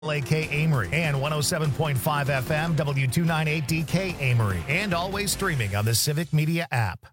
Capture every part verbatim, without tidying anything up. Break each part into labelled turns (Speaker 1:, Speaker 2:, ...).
Speaker 1: L A K Amory and one oh seven point five F M W two ninety-eight D K Amory, and always streaming on the Civic Media app.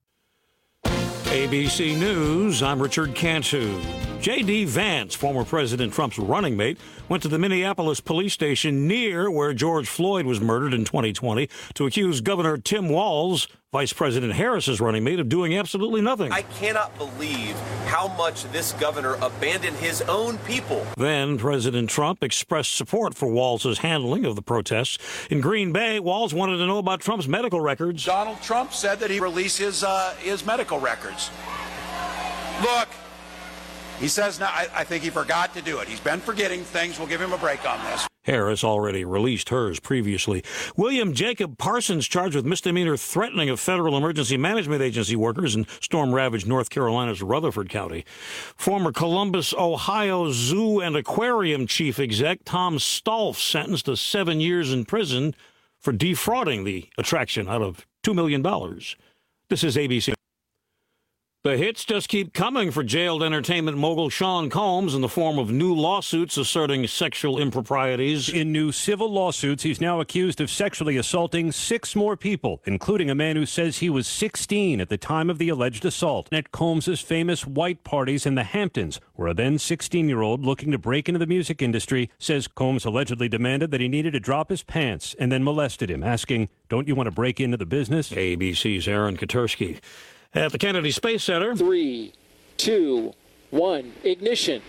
Speaker 2: A B C News, I'm Richard Cantu. J D. Vance, former President Trump's running mate, went to the Minneapolis police station near where George Floyd was murdered in twenty twenty to accuse Governor Tim Walz, Vice President Harris's running mate, of doing absolutely nothing.
Speaker 3: I cannot believe how much this governor abandoned his own people.
Speaker 2: Then President Trump expressed support for Walz's handling of the protests. In Green Bay, Walz wanted to know about Trump's medical records.
Speaker 4: Donald Trump said that he release his, uh, his medical records. Look, he says now, I, I think he forgot to do it. He's been forgetting things. We'll give him a break on this.
Speaker 2: Harris already released hers previously. William Jacob Parsons, charged with misdemeanor threatening of Federal Emergency Management Agency workers in storm-ravaged North Carolina's Rutherford County. Former Columbus, Ohio Zoo and Aquarium chief exec Tom Stolf sentenced to seven years in prison for defrauding the attraction out of two million dollars. This is A B C. The hits just keep coming for jailed entertainment mogul Sean Combs in the form of new lawsuits asserting sexual improprieties.
Speaker 5: In new civil lawsuits, he's now accused of sexually assaulting six more people, including a man who says he was sixteen at the time of the alleged assault at Combs' famous white parties in the Hamptons, where a then sixteen-year-old looking to break into the music industry says Combs allegedly demanded that he needed to drop his pants and then molested him, asking, "Don't you want to break into the business?"
Speaker 2: A B C's Aaron Katersky. At the Kennedy Space Center.
Speaker 6: Three, two, one, ignition.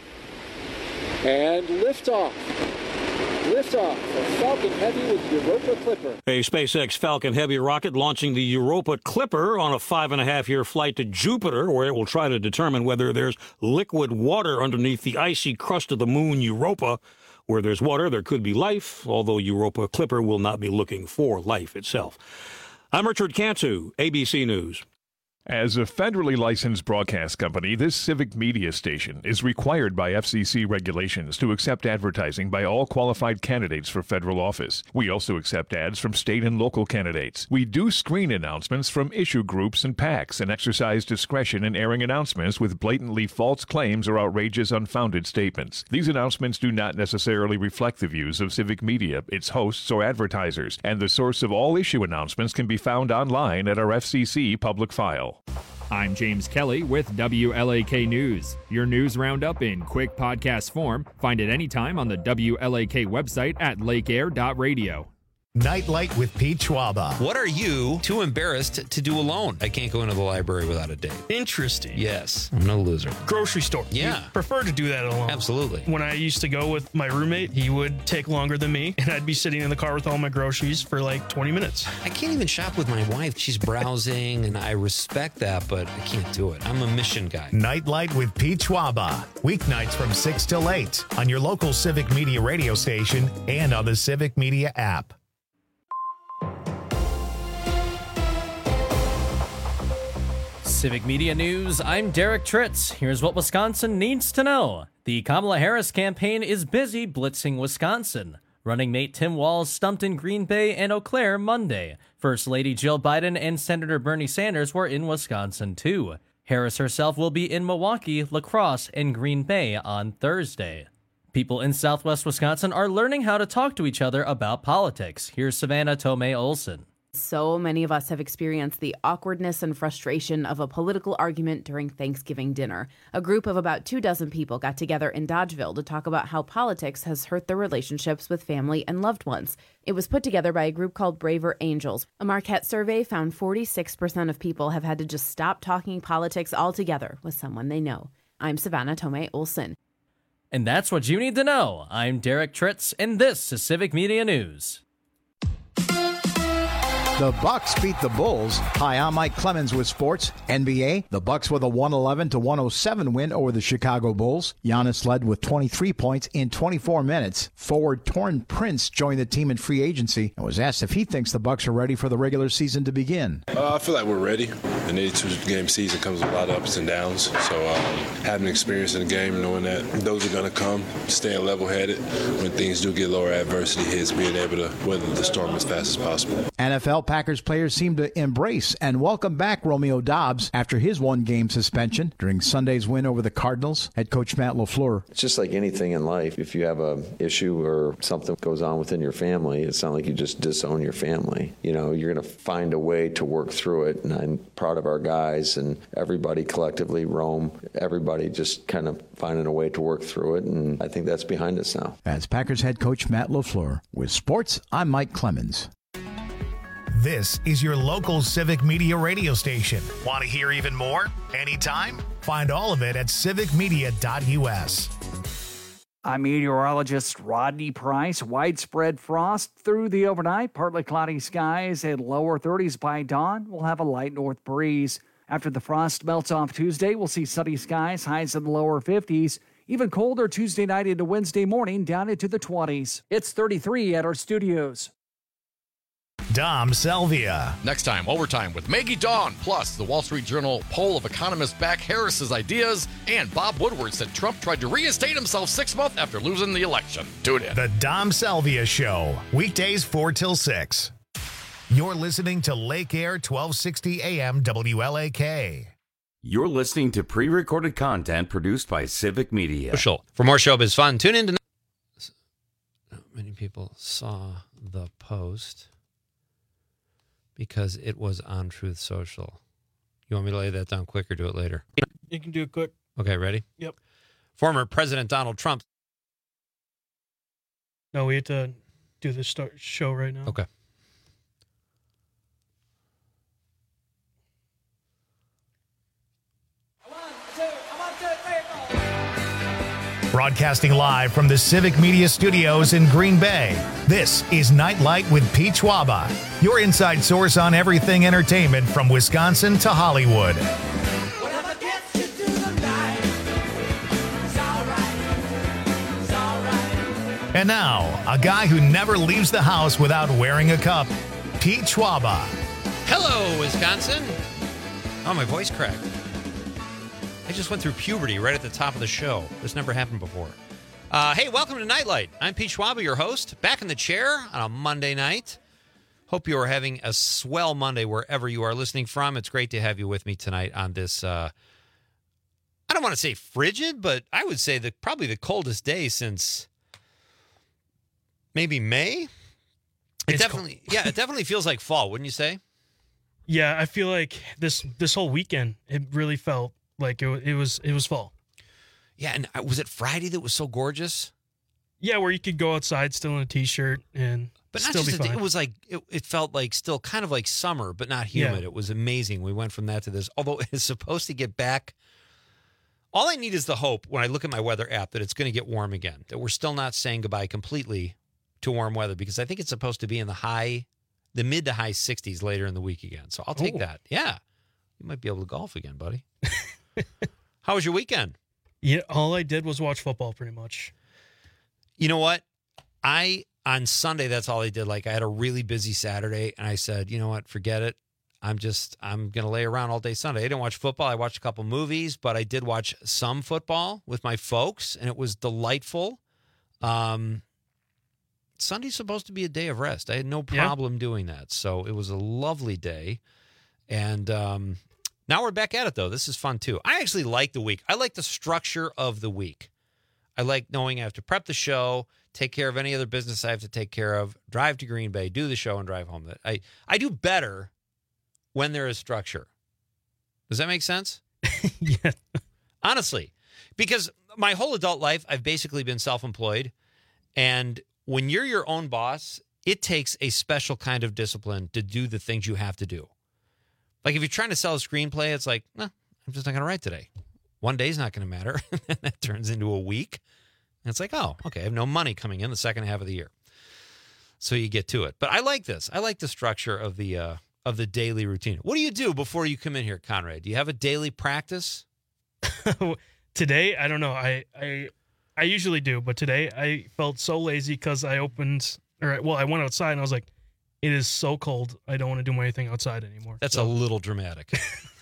Speaker 6: And liftoff. Liftoff of Falcon Heavy with Europa Clipper.
Speaker 2: A SpaceX Falcon Heavy rocket launching the Europa Clipper on a five and a half year flight to Jupiter, where it will try to determine whether there's liquid water underneath the icy crust of the moon Europa. Where there's water, there could be life, although Europa Clipper will not be looking for life itself. I'm Richard Cantu, A B C News.
Speaker 7: As a federally licensed broadcast company, this civic media station is required by F C C regulations to accept advertising by all qualified candidates for federal office. We also accept ads from state and local candidates. We do screen announcements from issue groups and PACs and exercise discretion in airing announcements with blatantly false claims or outrageous, unfounded statements. These announcements do not necessarily reflect the views of civic media, its hosts, or advertisers, and the source of all issue announcements can be found online at our F C C public file.
Speaker 8: I'm James Kelly with W L A K News. Your news roundup in quick podcast form. Find it anytime on the W L A K website at lake air dot radio.
Speaker 1: Nightlight with Pete Schwaba.
Speaker 9: What are you too embarrassed to do alone? I can't go into the library without a date.
Speaker 10: Interesting.
Speaker 9: Yes, I'm no loser.
Speaker 10: Grocery store.
Speaker 9: Yeah.
Speaker 10: You prefer to do that alone.
Speaker 9: Absolutely.
Speaker 10: When I used to go with my roommate, he would take longer than me, and I'd be sitting in the car with all my groceries for like twenty minutes.
Speaker 9: I can't even shop with my wife. She's browsing, and I respect that, but I can't do it. I'm a mission guy.
Speaker 1: Nightlight with Pete Schwaba. Weeknights from six till eight on your local Civic Media radio station and on the Civic Media app.
Speaker 11: Civic Media News, I'm Derek Tritz. Here's what Wisconsin needs to know. The Kamala Harris campaign is busy blitzing Wisconsin. Running mate Tim Walz stumped in Green Bay and Eau Claire Monday. First Lady Jill Biden and Senator Bernie Sanders were in Wisconsin too. Harris herself will be in Milwaukee, La Crosse, and Green Bay on Thursday. People in southwest Wisconsin are learning how to talk to each other about politics. Here's Savannah Tomei Olson.
Speaker 12: So many of us have experienced the awkwardness and frustration of a political argument during Thanksgiving dinner. A group of about two dozen people got together in Dodgeville to talk about how politics has hurt their relationships with family and loved ones. It was put together by a group called Braver Angels. A Marquette survey found forty-six percent of people have had to just stop talking politics altogether with someone they know. I'm Savannah Tomei Olson.
Speaker 11: And that's what you need to know. I'm Derek Tritz, and this is Civic Media News.
Speaker 13: The Bucks beat the Bulls. Hi, I'm Mike Clemens with sports. N B A, the Bucks with a one eleven to one oh seven win over the Chicago Bulls. Giannis led with twenty-three points in twenty-four minutes. Forward Torrin Prince joined the team in free agency and was asked if he thinks the Bucks are ready for the regular season to begin.
Speaker 14: Uh, I feel like we're ready. An eighty-two game season comes with a lot of ups and downs. So um, having experience in the game, knowing that those are going to come, staying level-headed when things do get lower, adversity hits, being able to weather the storm as fast as possible.
Speaker 13: N F L Packers players seem to embrace and welcome back Romeo Doubs after his one-game suspension during Sunday's win over the Cardinals. Head coach Matt LaFleur.
Speaker 15: It's just like anything in life. If you have an issue or something goes on within your family, it's not like you just disown your family. You know, you're going to find a way to work through it, and I'm proud of our guys and everybody collectively, Rome, everybody just kind of finding a way to work through it, and I think that's behind us now.
Speaker 13: As Packers head coach Matt LaFleur. With sports, I'm Mike Clemens.
Speaker 1: This is your local Civic Media radio station. Want to hear even more? Anytime? Find all of it at civic media dot u s.
Speaker 16: I'm meteorologist Rodney Price. Widespread frost through the overnight. Partly cloudy skies and lower thirties by dawn. We'll have a light north breeze. After the frost melts off Tuesday, we'll see sunny skies, highs in the lower fifties. Even colder Tuesday night into Wednesday morning, down into the twenties. It's thirty-three at our studios.
Speaker 1: Dom Salvia.
Speaker 17: Next time, Overtime with Maggie Dawn. Plus, the Wall Street Journal poll of economists back Harris's ideas. And Bob Woodward said Trump tried to reinstate himself six months after losing the election. Tune in.
Speaker 1: The Dom Salvia Show. Weekdays four till six. You're listening to Lake Air twelve sixty A M W L A K.
Speaker 18: You're listening to pre-recorded content produced by Civic Media.
Speaker 19: For more showbiz fun, tune in to... Not many people saw the post because it was on Truth Social. You want me to lay that down quick or do it later?
Speaker 10: You can do it quick.
Speaker 19: Okay, ready?
Speaker 10: Yep.
Speaker 19: Former President Donald Trump.
Speaker 10: No, we have to do the start show right now.
Speaker 19: Okay.
Speaker 1: Broadcasting live from the Civic Media Studios in Green Bay, this is Nightlight with Pete Schwaba, your inside source on everything entertainment from Wisconsin to Hollywood. And now, a guy who never leaves the house without wearing a cup, Pete Schwaba.
Speaker 19: Hello, Wisconsin. Oh, my voice cracked. I just went through puberty right at the top of the show. This never happened before. Uh, hey, welcome to Nightlight. I'm Pete Schwaba, your host, back in the chair on a Monday night. Hope you are having a swell Monday wherever you are listening from. It's great to have you with me tonight on this, uh, I don't want to say frigid, but I would say that probably the coldest day since maybe May. It
Speaker 10: It's
Speaker 19: definitely, yeah, it definitely feels like fall, wouldn't you say?
Speaker 10: Yeah, I feel like this this whole weekend, it really felt like it, it was it was fall.
Speaker 19: Yeah, and was it Friday that was so gorgeous?
Speaker 10: Yeah, where you could go outside still in a t-shirt and
Speaker 19: But not
Speaker 10: still
Speaker 19: just
Speaker 10: be
Speaker 19: a,
Speaker 10: fine.
Speaker 19: it was like it, it felt like still kind of like summer, but not humid.
Speaker 10: Yeah.
Speaker 19: It was amazing. We went from that to this. Although it's supposed to get back. All I need is the hope when I look at my weather app that it's going to get warm again. That we're still not saying goodbye completely to warm weather because I think it's supposed to be in the high, the mid to high sixties later in the week again. So I'll take
Speaker 10: Oh.
Speaker 19: that. Yeah, you might be able to golf again, buddy. How was your weekend?
Speaker 10: Yeah, all I did was watch football pretty much.
Speaker 19: You know what? I, on Sunday, that's all I did. Like, I had a really busy Saturday, and I said, you know what? Forget it. I'm just, I'm going to lay around all day Sunday. I didn't watch football. I watched a couple movies, but I did watch some football with my folks, and it was delightful. Um, Sunday's supposed to be a day of rest. I had no
Speaker 10: Yeah.
Speaker 19: problem doing that. So it was a lovely day. And um, now we're back at it, though. This is fun, too. I actually like the week. I like the structure of the week. I like knowing I have to prep the show, take care of any other business I have to take care of, drive to Green Bay, do the show, and drive home. I, I do better when there is structure. Does that make sense?
Speaker 10: Yeah.
Speaker 19: Honestly, because my whole adult life, I've basically been self-employed. And when you're your own boss, it takes a special kind of discipline to do the things you have to do. Like if you're trying to sell a screenplay, it's like, no, I'm just not going to write today. One day's not going to matter. And that turns into a week. And it's like, oh, okay, I have no money coming in the second half of the year. So you get to it. But I like this. I like the structure of the uh, of the daily routine. What do you do before you come in here, Conrad? Do you have a daily practice?
Speaker 10: Today, I don't know. I, I I usually do, but today I felt so lazy because I opened, or well, I went outside and I was like, it is so cold. I don't want to do anything outside anymore.
Speaker 19: That's
Speaker 10: So-
Speaker 19: a little dramatic.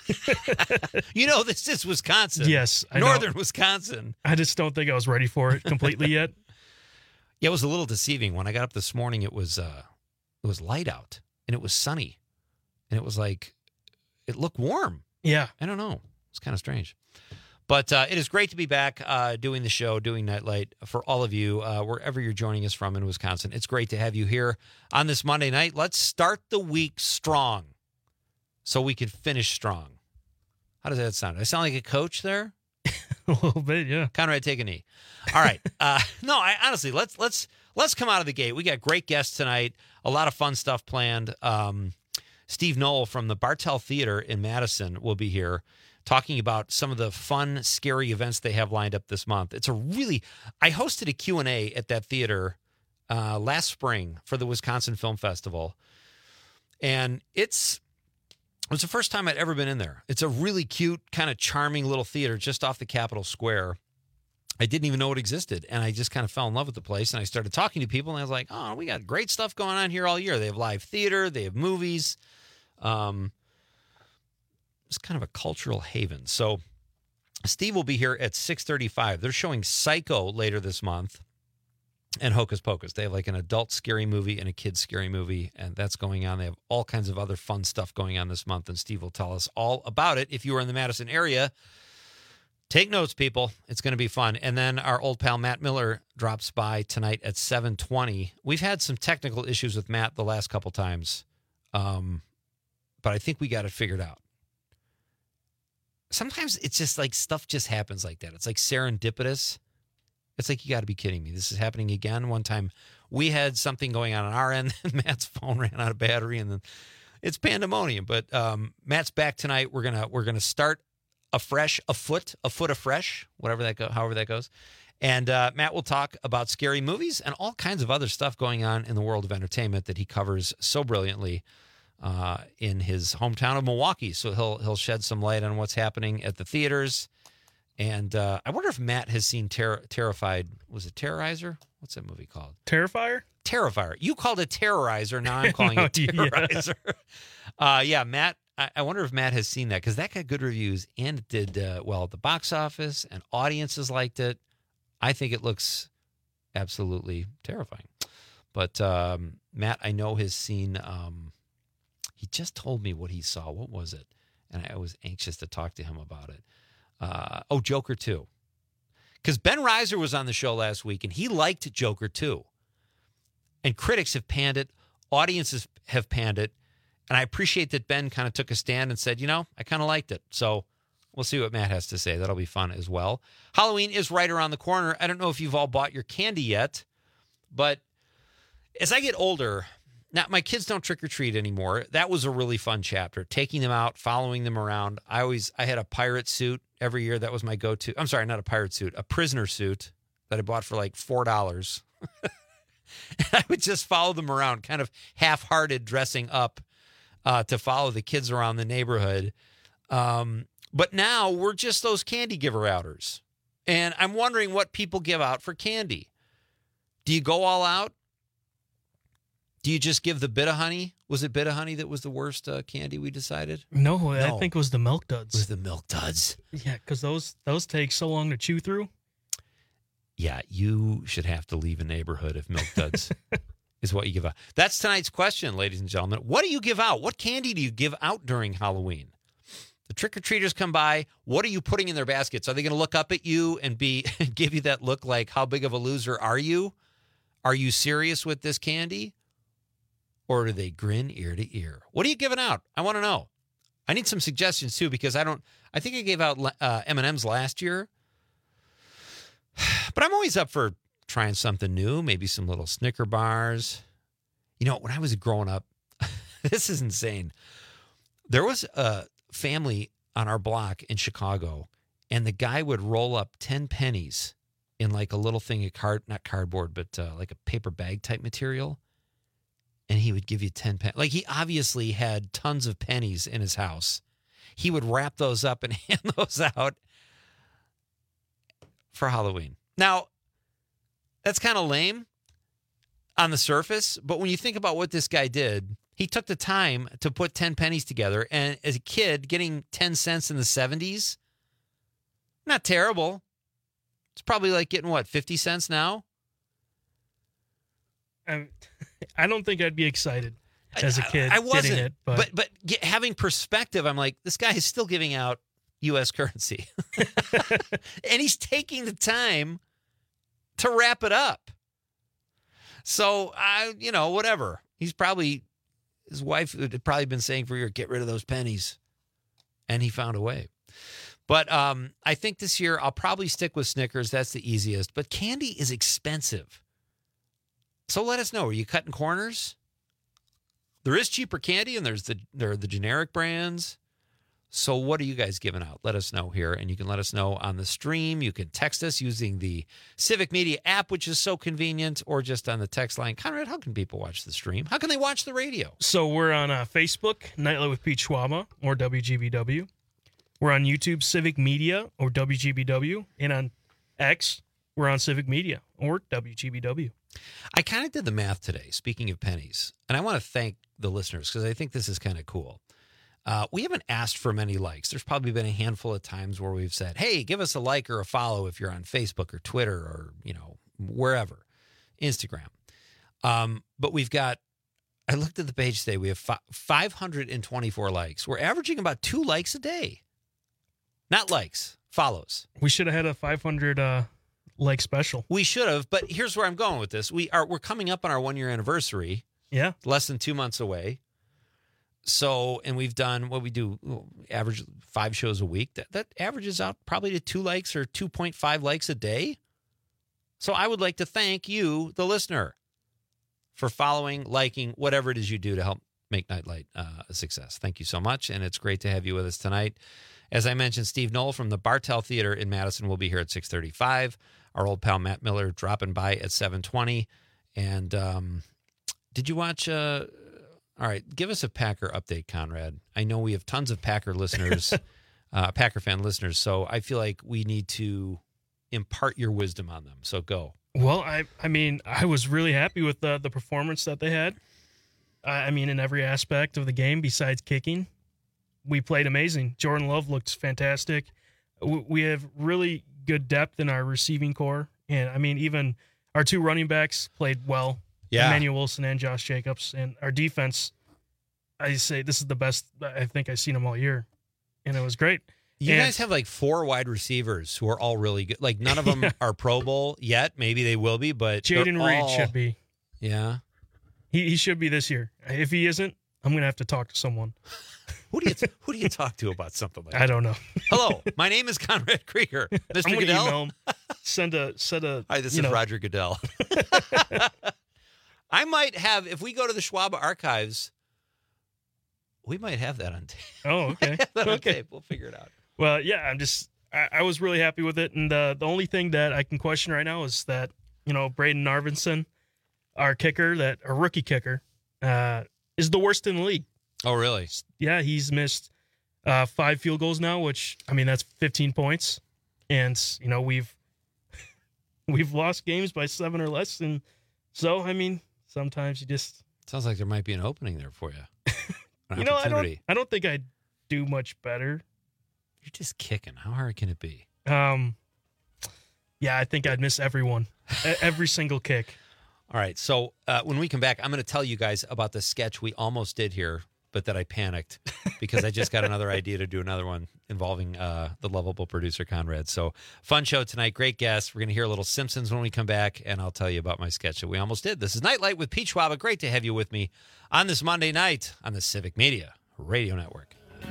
Speaker 19: You know, this is Wisconsin.
Speaker 10: Yes, I know.
Speaker 19: Northern Wisconsin.
Speaker 10: I just don't think I was ready for it completely yet.
Speaker 19: Yeah, it was a little deceiving. When I got up this morning, it was uh, it was light out. and it was sunny, and it was like it looked warm.
Speaker 10: Yeah.
Speaker 19: I don't know. It's kind of strange. But uh, it is great to be back uh, doing the show, doing Nightlight for all of you, uh, wherever you're joining us from in Wisconsin. It's great to have you here on this Monday night. Let's start the week strong so we can finish strong. How does that sound? Do I sound like a coach there?
Speaker 10: A little bit, yeah.
Speaker 19: Conrad, take a knee. All right. Uh, no, I honestly, let's let's let's come out of the gate. We got great guests tonight. A lot of fun stuff planned. Um, Steve Knoll from the Bartell Theater in Madison will be here, talking about some of the fun, scary events they have lined up this month. It's a really, I hosted a Q and A at that theater uh, last spring for the Wisconsin Film Festival. And it's, it was the first time I'd ever been in there. It's a really cute, kind of charming little theater just off the Capitol Square. I didn't even know it existed. And I just kind of fell in love with the place. And I started talking to people and I was like, oh, we got great stuff going on here all year. They have live theater, they have movies. Um, It's kind of a cultural haven. So Steve will be here at six thirty-five. They're showing Psycho later this month and Hocus Pocus. They have like an adult scary movie and a kid's scary movie, and that's going on. They have all kinds of other fun stuff going on this month, and Steve will tell us all about it. If you are in the Madison area, take notes, people. It's going to be fun. And then our old pal Matt Miller drops by tonight at seven twenty. We've had some technical issues with Matt the last couple times, um, but I think we got it figured out. Sometimes it's just like stuff just happens like that. It's like serendipitous. It's like, you got to be kidding me. This is happening again. One time we had something going on on our end. Matt's phone ran out of battery, and then it's pandemonium. But um, Matt's back tonight. We're gonna we're gonna start afresh, a foot, a foot afresh, whatever that go, however that goes. And uh, Matt will talk about scary movies and all kinds of other stuff going on in the world of entertainment that he covers so brilliantly uh, in his hometown of Milwaukee. So he'll he'll shed some light on what's happening at the theaters. And uh, I wonder if Matt has seen Ter- Terrified. Was it Terrorizer? What's that movie called?
Speaker 10: Terrifier?
Speaker 19: Terrifier. You called it Terrorizer. Now I'm calling no, it Terrorizer. Yeah, uh, yeah Matt. I, I wonder if Matt has seen that, because that got good reviews and it did uh, well at the box office, and audiences liked it. I think it looks absolutely terrifying. But um, Matt, I know, has seen. Um, he just told me what he saw. What was it? And I was anxious to talk to him about it. Uh, oh, Joker two. Because Ben Reiser was on the show last week, and he liked Joker two. And critics have panned it. Audiences have panned it. And I appreciate that Ben kind of took a stand and said, you know, I kind of liked it. So we'll see what Matt has to say. That'll be fun as well. Halloween is right around the corner. I don't know if you've all bought your candy yet, but as I get older, now my kids don't trick or treat anymore. That was a really fun chapter. Taking them out, following them around. I always, I had a pirate suit every year. That was my go-to. I'm sorry, not a pirate suit, a prisoner suit that I bought for like four dollars. I would just follow them around, kind of half-hearted dressing up uh, to follow the kids around the neighborhood. Um, but now we're just those candy giver outers. And I'm wondering what people give out for candy. Do you go all out? Do you just give the bit of honey? Was it bit of honey that was the worst uh, candy we decided?
Speaker 10: No,
Speaker 19: no,
Speaker 10: I think it was the Milk Duds.
Speaker 19: It was the Milk Duds.
Speaker 10: Yeah, because those those take so long to chew through.
Speaker 19: Yeah, you should have to leave a neighborhood if Milk Duds is what you give out. That's tonight's question, ladies and gentlemen. What do you give out? What candy do you give out during Halloween? The trick-or-treaters come by. What are you putting in their baskets? Are they going to look up at you and be give you that look like, how big of a loser are you? Are you serious with this candy? Or do they grin ear to ear? What are you giving out? I want to know. I need some suggestions, too, because I don't, I think I gave out uh, M and M's last year. But I'm always up for trying something new, maybe some little Snicker bars. You know, when I was growing up, this is insane. There was a family on our block in Chicago, and the guy would roll up ten pennies in like a little thing of card, not cardboard, but uh, like a paper bag type material. And he would give you ten pennies. Like, he obviously had tons of pennies in his house. He would wrap those up and hand those out for Halloween. Now, that's kind of lame on the surface, but when you think about what this guy did, he took the time to put ten pennies together. And as a kid, getting ten cents in the seventies, not terrible. It's probably like getting, what, fifty cents now?
Speaker 10: Um, I don't think I'd be excited. as a kid.
Speaker 19: I wasn't,
Speaker 10: getting it, but,
Speaker 19: but but get, having perspective, I'm like, this guy is still giving out U S currency, and he's taking the time to wrap it up. So I, you know, whatever. He's probably his wife had probably been saying for years, get rid of those pennies, and he found a way. But um, I think this year I'll probably stick with Snickers. That's the easiest. But candy is expensive. So let us know. Are you cutting corners? There is cheaper candy, and there's the there are the generic brands. So what are you guys giving out? Let us know here, and you can let us know on the stream. You can text us using the Civic Media app, which is so convenient, or just on the text line. Conrad, how can people watch the stream? How can they watch the radio?
Speaker 10: So we're on uh, Facebook, Nightlight with Pete Schwaba, or W G B W. We're on YouTube, Civic Media, or W G B W. And on X, we're on Civic Media, or W G B W.
Speaker 19: I kind of did the math today, speaking of pennies, and I want to thank the listeners because I think this is kind of cool. Uh, we haven't asked for many likes. There's probably been a handful of times where we've said, hey, give us a like or a follow if you're on Facebook or Twitter or, you know, wherever, Instagram. Um, but we've got, I looked at the page today, we have fi- five hundred twenty-four likes. We're averaging about two likes a day. Not likes, follows.
Speaker 10: We should have had a five hundred uh, like special.
Speaker 19: We should have, but here's where I'm going with this. We are, we're coming up on our one-year anniversary.
Speaker 10: Yeah.
Speaker 19: Less than two months away. So, and we've done what we do, average five shows a week. That that averages out probably to two likes or two point five likes a day. So I would like to thank you, the listener, for following, liking, whatever it is you do to help make Nightlight uh, a success. Thank you so much, and it's great to have you with us tonight. As I mentioned, Steve Knoll from the Bartell Theater in Madison will be here at six thirty-five. Our old pal Matt Miller dropping by at seven twenty. And um, did you watch... Uh, All right, give us a Packer update, Conrad. I know we have tons of Packer listeners, uh, Packer fan listeners, so I feel like we need to impart your wisdom on them. So go.
Speaker 10: Well, I I mean, I was really happy with the, the performance that they had. Uh, I mean, in every aspect of the game besides kicking, we played amazing. Jordan Love looked fantastic. We, we have really good depth in our receiving core, and I mean, even our two running backs played well.
Speaker 19: Yeah.
Speaker 10: Emmanuel Wilson and Josh Jacobs. And our defense, I say this is the best I think I've seen them all year. And it was great.
Speaker 19: You
Speaker 10: and,
Speaker 19: guys have like four wide receivers who are all really good. Like none of them yeah. are Pro Bowl yet. Maybe they will be, but
Speaker 10: Jaden Reed
Speaker 19: all...
Speaker 10: should be.
Speaker 19: Yeah.
Speaker 10: He he should be this year. If he isn't, I'm going to have to talk to someone.
Speaker 19: Who do you t- who do you talk to about something like that?
Speaker 10: I don't know.
Speaker 19: Hello, my name is Conrad Krieger. Mister
Speaker 10: I'm
Speaker 19: Goodell.
Speaker 10: Email him, send a send a.
Speaker 19: Hi, this
Speaker 10: is
Speaker 19: know.
Speaker 10: Roger
Speaker 19: Roger Goodell. I might have, if we go to the Schwab archives, we might have that on tape.
Speaker 10: Oh, okay.
Speaker 19: that on
Speaker 10: okay.
Speaker 19: tape. We'll figure it out.
Speaker 10: Well, yeah, I'm just, I, I was really happy with it. And uh, the only thing that I can question right now is that, you know, Braden Narvinson, our kicker, that a rookie kicker, uh, is the worst in the league.
Speaker 19: Oh, really?
Speaker 10: Yeah, he's missed uh, five field goals now, which, I mean, that's fifteen points. And, you know, we've, we've lost games by seven or less. And so, I mean, sometimes you just
Speaker 19: sounds like there might be an opening there for you.
Speaker 10: you know, I don't. I don't think I do much better.
Speaker 19: You're just kicking. How hard can it be?
Speaker 10: Um, yeah, I think I'd miss everyone, every single kick.
Speaker 19: All right. So uh, when we come back, I'm going to tell you guys about the sketch we almost did here, but that I panicked because I just got another idea to do another one involving uh, the lovable producer Conrad. So fun show tonight. Great guests. We're going to hear a little Simpsons when we come back, and I'll tell you about my sketch that we almost did. This is Nightlight with Pete Schwab. Great to have you with me on this Monday night on the Civic Media Radio Network.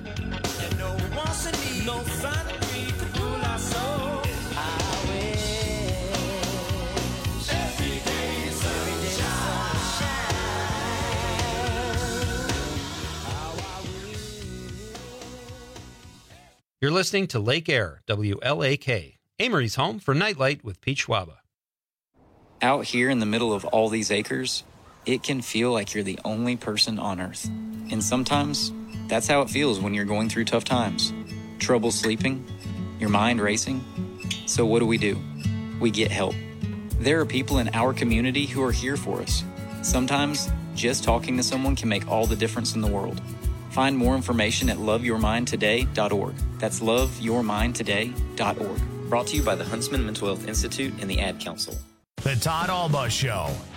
Speaker 19: You're listening to Lake Air, W L A K, Amory's home for Nightlight with Pete Schwaba.
Speaker 20: Out here in the middle of all these acres, it can feel like you're the only person on Earth. And sometimes, that's how it feels when you're going through tough times. Trouble sleeping, your mind racing. So what do we do? We get help. There are people in our community who are here for us. Sometimes, just talking to someone can make all the difference in the world. Find more information at love your mind today dot org. That's love your mind today dot org. Brought to you by the Huntsman Mental Health Institute and the Ad Council.
Speaker 1: The Todd Alba Show,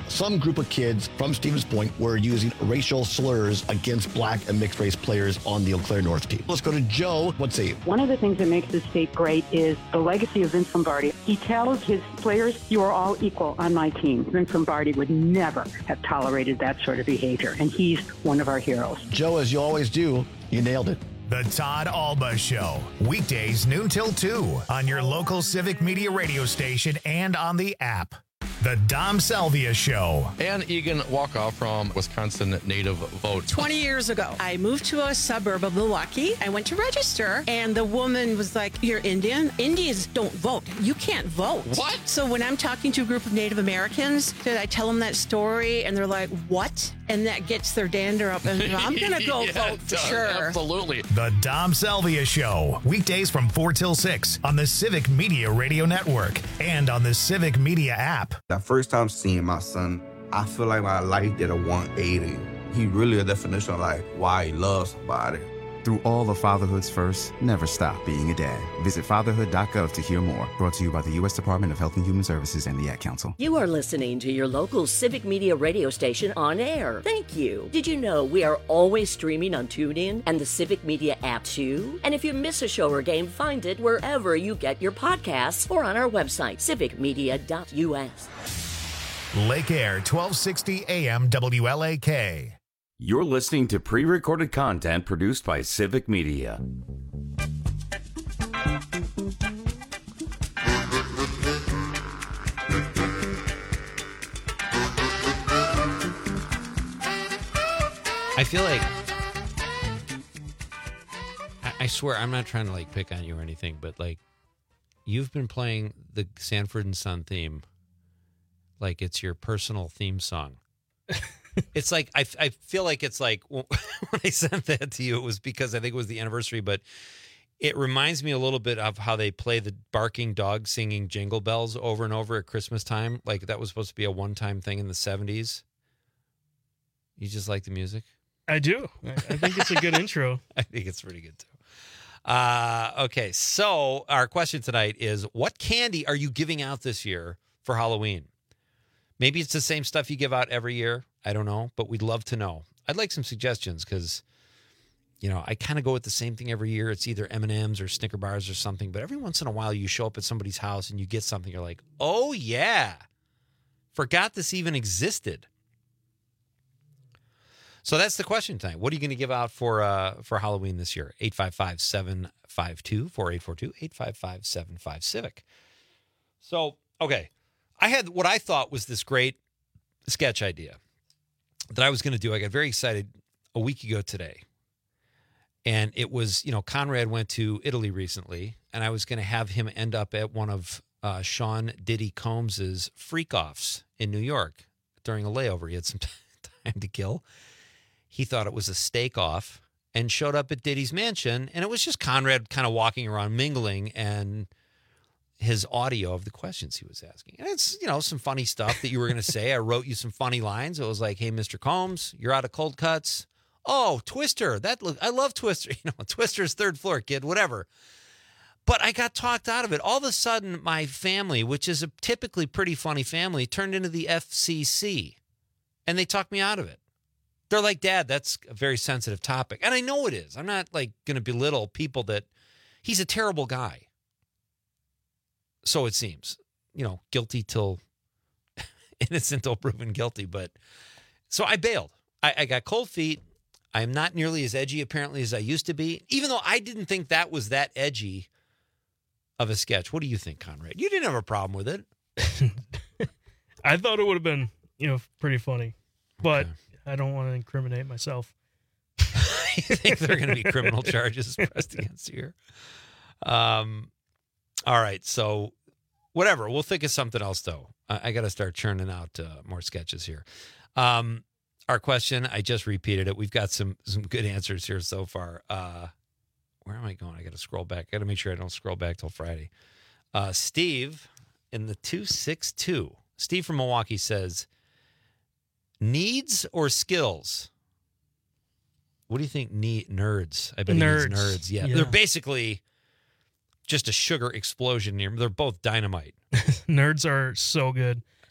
Speaker 21: some group of kids from Stevens Point were using racial slurs against black and mixed race players on the Eau Claire North team. Let's go to Joe. What's he?
Speaker 22: One of the things that makes this state great is the legacy of Vince Lombardi. He tells his players, you are all equal on my team. Vince Lombardi would never have tolerated that sort of behavior, and he's one of our heroes.
Speaker 21: Joe, as you always do, you nailed it.
Speaker 1: The Todd Alba Show, weekdays noon till two on your local Civic Media radio station and on the app. The Dom Salvia Show.
Speaker 23: And Egan Walkoff from Wisconsin Native Vote.
Speaker 24: twenty years ago, I moved to a suburb of Milwaukee. I went to register, and the woman was like, you're Indian? Indians don't vote. You can't vote.
Speaker 23: What?
Speaker 24: So when I'm talking to a group of Native Americans, I tell them that story, and they're like, what? And that gets their dander up, and I'm going to go
Speaker 23: Yeah,
Speaker 24: vote for
Speaker 23: Doug,
Speaker 24: sure.
Speaker 23: Absolutely.
Speaker 1: The Dom Salvia Show, weekdays from four till six on the Civic Media Radio Network and on the Civic Media app.
Speaker 25: The first time seeing my son, I feel like my life did a one eighty. He really a definition of like why he loves somebody.
Speaker 26: Through all of fatherhood's first, never stop being a dad. Visit fatherhood dot gov to hear more. Brought to you by the U S Department of Health and Human Services and the Ad Council.
Speaker 27: You are listening to your local Civic Media radio station on air. Thank you. Did you know we are always streaming on TuneIn and the Civic Media app too? And if you miss a show or game, find it wherever you get your podcasts or on our website, civic media dot U S.
Speaker 1: Lake Air, twelve sixty A M W L A K.
Speaker 18: You're listening to pre-recorded content produced by Civic Media.
Speaker 19: I feel like I, I swear I'm not trying to like pick on you or anything, but like you've been playing the Sanford and Son theme like it's your personal theme song. It's like I, I feel like it's like when I sent that to you, it was because I think it was the anniversary, but it reminds me a little bit of how they play the barking dog singing Jingle Bells over and over at Christmas time. Like that was supposed to be a one-time thing in the seventies. You just like the music?
Speaker 10: I do. I think it's a good intro.
Speaker 19: I think it's pretty good too. Uh, okay, so our question tonight is, what candy are you giving out this year for Halloween? Maybe it's the same stuff you give out every year. I don't know, but we'd love to know. I'd like some suggestions because, you know, I kind of go with the same thing every year. It's either M and M's or Snicker bars or something, but every once in a while you show up at somebody's house and you get something. You're like, oh, yeah, forgot this even existed. So that's the question tonight. What are you going to give out for uh, for Halloween this year? eight five five, seven five two, four eight four two, eight five five, seven five, Civic. So, okay. I had what I thought was this great sketch idea that I was going to do. I got very excited a week ago today. And it was, you know, Conrad went to Italy recently, and I was going to have him end up at one of uh, Sean Diddy Combs's freak-offs in New York during a layover. He had some time to kill. He thought it was a stake-off and showed up at Diddy's mansion, and it was just Conrad kind of walking around mingling and his audio of the questions he was asking. And it's, you know, some funny stuff that you were going to say. I wrote you some funny lines. It was like, hey, Mister Combs, you're out of cold cuts. Oh, Twister. That look, I love Twister. You know, Twister's third floor, kid, whatever. But I got talked out of it. All of a sudden, my family, which is a typically pretty funny family, turned into the F C C. And they talked me out of it. They're like, Dad, that's a very sensitive topic. And I know it is. I'm not like going to belittle people that he's a terrible guy. So it seems, you know, guilty till innocent till proven guilty. But so I bailed. I, I got cold feet. I am not nearly as edgy, apparently, as I used to be, even though I didn't think that was that edgy of a sketch. What do you think, Conrad? You didn't have a problem with it.
Speaker 10: I thought it would have been, you know, pretty funny, but okay. I don't want to incriminate myself.
Speaker 19: You think there are going to be criminal charges pressed against you here? Um, all right. So whatever. We'll think of something else, though. I, I got to start churning out uh, more sketches here. Um, Our question, I just repeated it. We've got some some good answers here so far. Uh, where am I going? I got to scroll back. I got to make sure I don't scroll back till Friday. Uh, Steve in the two six two. Steve from Milwaukee says, needs or skills? What do you think? Need nerds? I bet nerds. He means nerds. Yeah. yeah, they're basically just a sugar explosion here. They're both dynamite.
Speaker 10: Nerds are so good.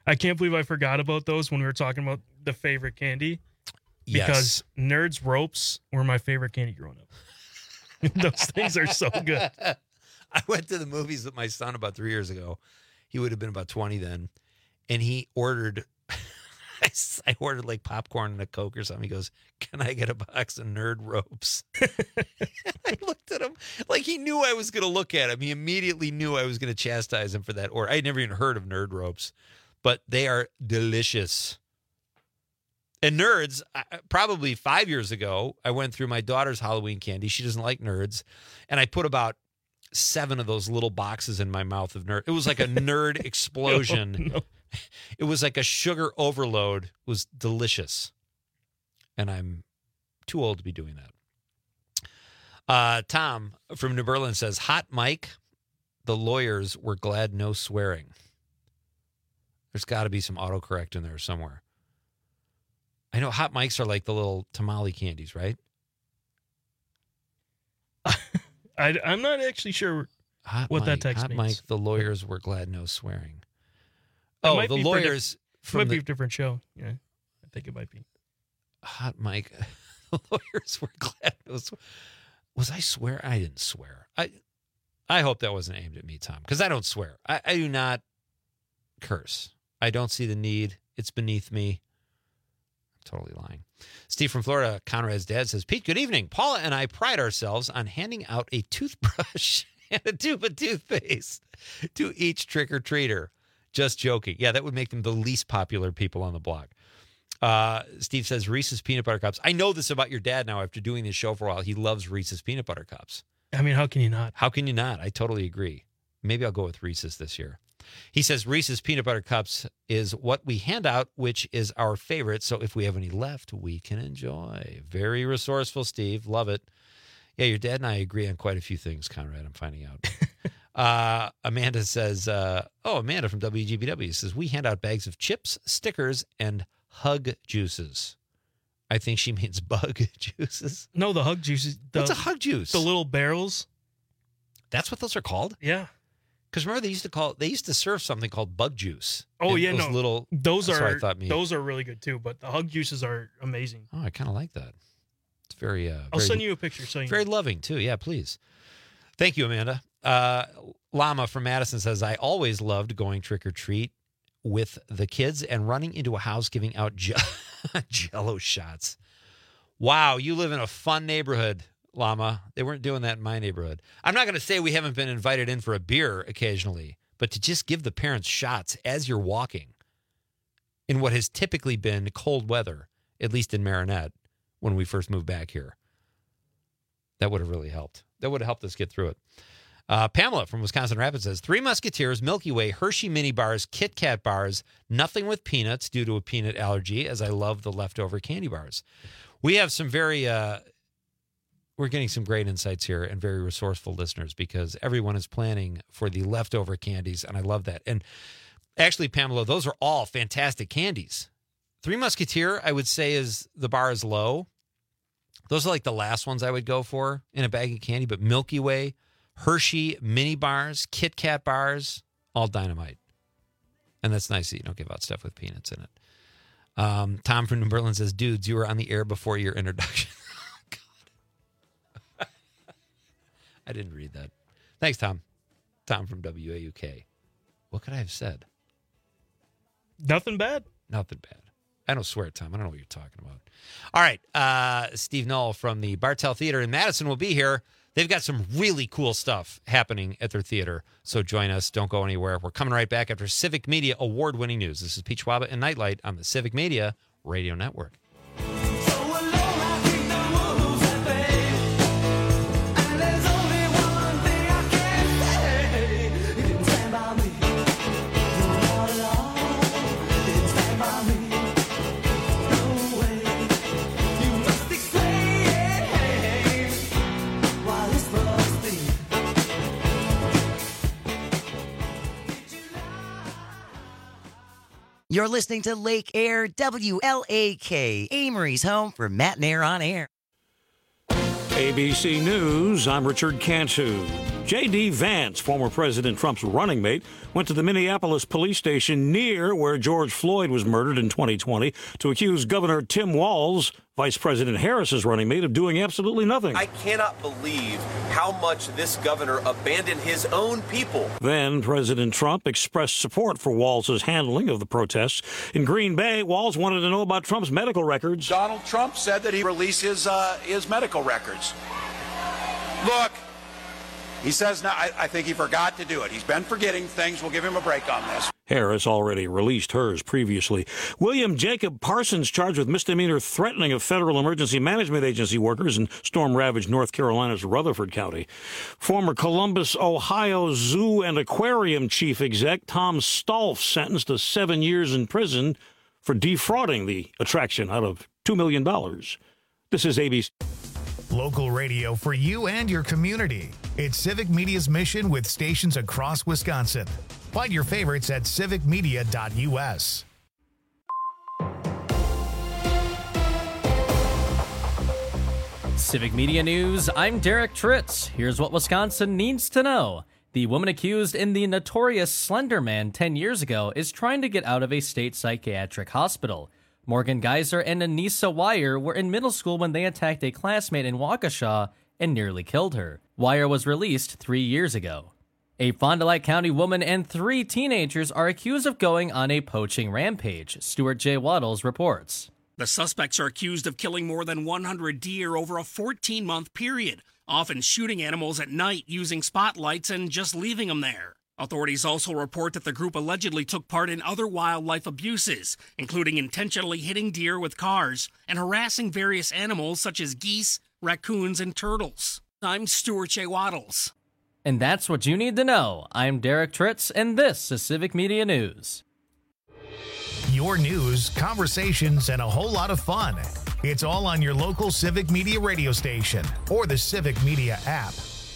Speaker 10: I can't believe I forgot about those when we were talking about the favorite candy.
Speaker 19: Yes.
Speaker 10: Because Nerds Ropes were my favorite candy growing up. Those things are so good.
Speaker 19: I went to the movies with my son about three years ago. He would have been about twenty then. And he ordered, I ordered like popcorn and a Coke or something. He goes, can I get a box of Nerd Ropes? I looked at him like he knew I was going to look at him. He immediately knew I was going to chastise him for that order. I'd never even heard of Nerd Ropes, but they are delicious. And Nerds, probably five years ago, I went through my daughter's Halloween candy. She doesn't like Nerds. And I put about seven of those little boxes in my mouth of Nerd. It was like a nerd explosion.
Speaker 10: No, no.
Speaker 19: It was like a sugar overload. It was delicious. And I'm too old to be doing that. Uh, Tom from New Berlin says, Hot Mike, the lawyers were glad no swearing. There's got to be some autocorrect in there somewhere. I know Hot Mics are like the little tamale candies, right?
Speaker 10: I, I'm not actually sure
Speaker 19: Hot
Speaker 10: what
Speaker 19: Mike,
Speaker 10: that text
Speaker 19: Hot
Speaker 10: means.
Speaker 19: Mike, the lawyers were glad no swearing.
Speaker 10: It
Speaker 19: Oh,
Speaker 10: might
Speaker 19: the
Speaker 10: be for a
Speaker 19: lawyers
Speaker 10: diff- It
Speaker 19: from
Speaker 10: might
Speaker 19: the
Speaker 10: be a different show. Yeah, I think it might be.
Speaker 19: Hot Mike, the lawyers were glad no swearing. Was I swear? I didn't swear. I I hope that wasn't aimed at me, Tom, because I don't swear. I, I do not curse. I don't see the need. It's beneath me. I'm totally lying. Steve from Florida, Conrad's dad, says, Pete, good evening. Paula and I pride ourselves on handing out a toothbrush and a tube of toothpaste to each trick-or-treater. Just joking. Yeah, that would make them the least popular people on the block. Uh, Steve says, Reese's Peanut Butter Cups. I know this about your dad now after doing this show for a while. He loves Reese's Peanut Butter Cups.
Speaker 10: I mean, how can you not?
Speaker 19: How can you not? I totally agree. Maybe I'll go with Reese's this year. He says Reese's Peanut Butter Cups is what we hand out, which is our favorite. So if we have any left, we can enjoy. Very resourceful, Steve. Love it. Yeah, your dad and I agree on quite a few things, Conrad. I'm finding out. uh, Amanda says, uh, oh, Amanda from W G B W says, we hand out bags of chips, stickers, and hug juices. I think she means bug juices.
Speaker 10: No, the hug juices. The,
Speaker 19: What's a hug juice?
Speaker 10: The little barrels.
Speaker 19: That's what those are called?
Speaker 10: Yeah.
Speaker 19: Because remember, they used to call they used to serve something called bug juice.
Speaker 10: Oh
Speaker 19: And
Speaker 10: yeah,
Speaker 19: those
Speaker 10: no,
Speaker 19: little
Speaker 10: those
Speaker 19: that's
Speaker 10: are
Speaker 19: what I thought me.
Speaker 10: those are really good too. But the hug juices are amazing.
Speaker 19: Oh, I kind of like that. It's very. Uh,
Speaker 10: I'll
Speaker 19: very,
Speaker 10: send you a picture. So you
Speaker 19: very
Speaker 10: know.
Speaker 19: loving too. Yeah, please. Thank you, Amanda. Uh, Llama from Madison says, I always loved going trick or treat with the kids and running into a house giving out je- Jello shots. Wow, you live in a fun neighborhood, Llama. They weren't doing that in my neighborhood. I'm not going to say we haven't been invited in for a beer occasionally, but to just give the parents shots as you're walking in what has typically been cold weather, at least in Marinette, when we first moved back here, that would have really helped. That would have helped us get through it. Uh, Pamela from Wisconsin Rapids says, Three Musketeers, Milky Way, Hershey mini bars, Kit Kat bars, nothing with peanuts due to a peanut allergy, as I love the leftover candy bars. We have some very, uh, we're getting some great insights here and very resourceful listeners because everyone is planning for the leftover candies, and I love that. And actually, Pamela, those are all fantastic candies. Three Musketeer, I would say, is the bar is low. Those are like the last ones I would go for in a bag of candy, but Milky Way, Hershey mini bars, Kit Kat bars, all dynamite. And that's nice that you don't give out stuff with peanuts in it. Um, Tom from New Berlin says, dudes, you were on the air before your introduction. Oh, God. I didn't read that. Thanks, Tom. Tom from W A U K. What could I have said?
Speaker 10: Nothing bad.
Speaker 19: Nothing bad. I don't swear, Tom. I don't know what you're talking about. All right. Uh, Steve Null from the Bartell Theater in Madison will be here. They've got some really cool stuff happening at their theater. So join us. Don't go anywhere. We're coming right back after Civic Media award-winning news. This is Pete Schwaba and Nightlight on the Civic Media Radio Network.
Speaker 2: You're listening to Lake Air, W L A K, Amory's home for Matt and Air on Air.
Speaker 3: A B C News, I'm Richard Cantu. J D. Vance, former President Trump's running mate, went to the Minneapolis police station near where George Floyd was murdered in twenty twenty to accuse Governor Tim Walz, Vice President Harris's running mate, of doing absolutely nothing.
Speaker 4: I cannot believe how much this governor abandoned his own people.
Speaker 3: Then President Trump expressed support for Walz's handling of the protests. In Green Bay, Walz wanted to know about Trump's medical records.
Speaker 5: Donald Trump said that he released his, uh, his medical records. Look, he says now, I, I think he forgot to do it. He's been forgetting things. We'll give him a break on this.
Speaker 3: Harris already released hers previously. William Jacob Parsons, charged with misdemeanor threatening of Federal Emergency Management Agency workers in storm-ravaged North Carolina's Rutherford County. Former Columbus, Ohio Zoo and Aquarium chief exec Tom Stolf sentenced to seven years in prison for defrauding the attraction out of two million dollars. This is A B C.
Speaker 1: Local radio for you and your community. It's Civic Media's mission with stations across Wisconsin. Find your favorites at civic media dot U S.
Speaker 11: Civic Media News, I'm Derek Tritz. Here's what Wisconsin needs to know. The woman accused in the notorious Slender Man ten years ago is trying to get out of a state psychiatric hospital. Morgan Geyser and Anissa Wire were in middle school when they attacked a classmate in Waukesha and nearly killed her. Wire was released three years ago. A Fond du Lac County woman and three teenagers are accused of going on a poaching rampage, Stuart J. Waddles reports.
Speaker 6: The suspects are accused of killing more than one hundred deer over a fourteen-month period, often shooting animals at night using spotlights and just leaving them there. Authorities also report that the group allegedly took part in other wildlife abuses, including intentionally hitting deer with cars and harassing various animals such as geese, raccoons, and turtles. I'm Stuart J. Waddles.
Speaker 11: And that's what you need to know. I'm Derek Tritz, and this is Civic Media News.
Speaker 1: Your news, conversations, and a whole lot of fun. It's all on your local Civic Media radio station or the Civic Media app.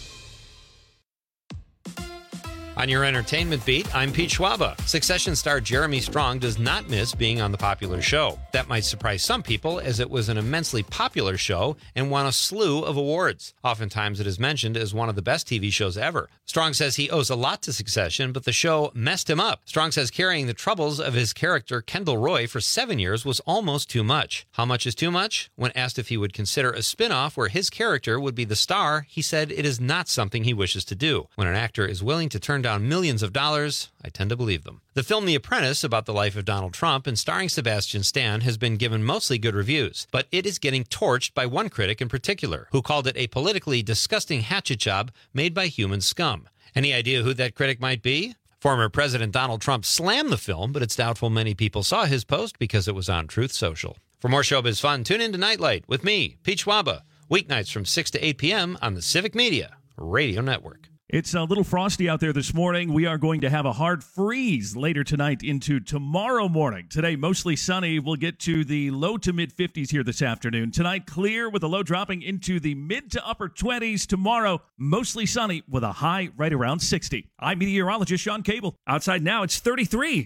Speaker 19: On your entertainment beat, I'm Pete Schwaba. Succession star Jeremy Strong does not miss being on the popular show. That might surprise some people, as it was an immensely popular show and won a slew of awards. Oftentimes it is mentioned as one of the best T V shows ever. Strong says he owes a lot to Succession, but the show messed him up. Strong says carrying the troubles of his character Kendall Roy for seven years was almost too much. How much is too much? When asked if he would consider a spin-off where his character would be the star, he said it is not something he wishes to do. When an actor is willing to turn down millions of dollars, I tend to believe them. The film The Apprentice, about the life of Donald Trump and starring Sebastian Stan, has been given mostly good reviews, but it is getting torched by one critic in particular, who called it a politically disgusting hatchet job made by human scum. Any idea who that critic might be? Former President Donald Trump slammed the film, but it's doubtful many people saw his post because it was on Truth Social. For more showbiz fun, tune in to Nightlight with me, Pete Schwaba, weeknights from six to eight p.m. on the Civic Media Radio Network.
Speaker 7: It's a little frosty out there this morning. We are going to have a hard freeze later tonight into tomorrow morning. Today, mostly sunny. We'll get to the low to mid fifties here this afternoon. Tonight, clear with a low dropping into the mid to upper twenties. Tomorrow, mostly sunny with a high right around sixty. I'm meteorologist Sean Cable. Outside now, it's thirty-three.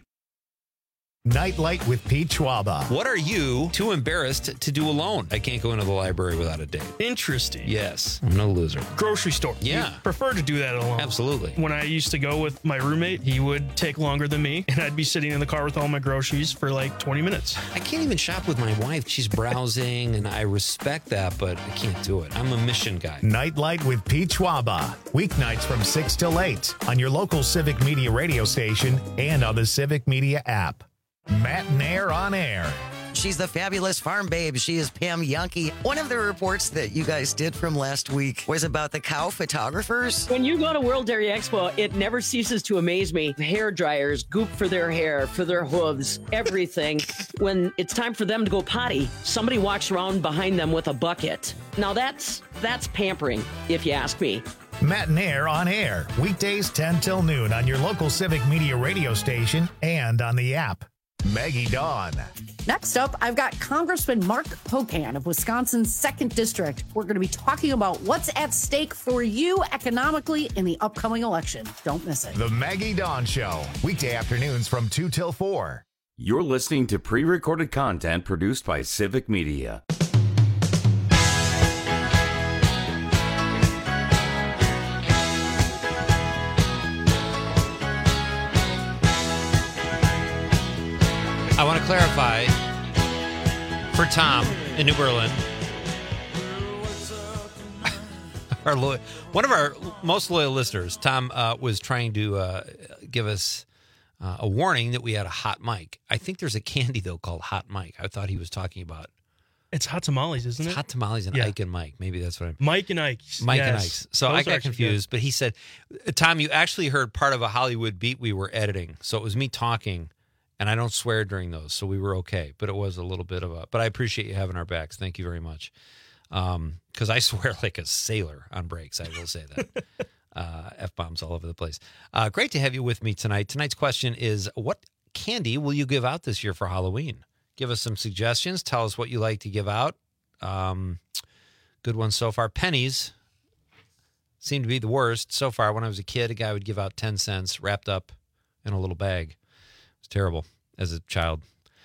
Speaker 1: Nightlight with Pete Schwaba.
Speaker 19: What are you too embarrassed to do alone? I can't go into the library without a date.
Speaker 10: Interesting.
Speaker 19: Yes. I'm no loser.
Speaker 10: Grocery store.
Speaker 19: Yeah.
Speaker 10: You prefer to do that alone.
Speaker 19: Absolutely.
Speaker 10: When I used to go with my roommate, he would take longer than me, and I'd be sitting in the car with all my groceries for like twenty minutes.
Speaker 19: I can't even shop with my wife. She's browsing, and I respect that, but I can't do it. I'm a mission guy.
Speaker 1: Nightlight with Pete Schwaba. Weeknights from six till eight on your local Civic Media radio station and on the Civic Media app. Matt Nair on air.
Speaker 2: She's the fabulous farm babe. She is Pam Yankee. One of the reports that you guys did from last week was about the cow photographers.
Speaker 8: When you go to World Dairy Expo, it never ceases to amaze me. Hair dryers, goop for their hair, for their hooves, everything. When it's time for them to go potty, somebody walks around behind them with a bucket. Now that's that's pampering, if you ask me.
Speaker 1: Matt Nair on air. Weekdays ten till noon on your local Civic Media radio station and on the app. Maggie Dawn.
Speaker 9: Next up, I've got Congressman Mark Pocan of Wisconsin's second District. We're going to be talking about what's at stake for you economically in the upcoming election. Don't miss it.
Speaker 1: The Maggie Dawn Show. Weekday afternoons from two till four.
Speaker 18: You're listening to pre-recorded content produced by Civic Media.
Speaker 19: I want to clarify for Tom in New Berlin. Our loyal, one of our most loyal listeners, Tom, uh, was trying to uh, give us uh, a warning that we had a hot mic. I think there's a candy, though, called Hot Mike. I thought he was talking about.
Speaker 10: It's Hot Tamales, isn't
Speaker 19: It's
Speaker 10: it?
Speaker 19: Hot Tamales and
Speaker 10: Yeah.
Speaker 19: Ike and Mike. Maybe that's what I'm.
Speaker 10: Mike and Ike.
Speaker 19: Mike
Speaker 10: yes.
Speaker 19: and Ike's. So
Speaker 10: Those
Speaker 19: I
Speaker 10: are
Speaker 19: got
Speaker 10: actually
Speaker 19: confused, but he said, Tom, you actually heard part of a Hollywood beat we were editing. So it was me talking, and I don't swear during those, so we were okay. But it was a little bit of a. But I appreciate you having our backs. Thank you very much. Um, because I swear like a sailor on breaks. I will say that. uh, F-bombs all over the place. Uh, great to have you with me tonight. Tonight's question is, what candy will you give out this year for Halloween? Give us some suggestions. Tell us what you like to give out. Um, good ones so far. Pennies seem to be the worst so far. When I was a kid, a guy would give out ten cents wrapped up in a little bag. It was terrible as a child.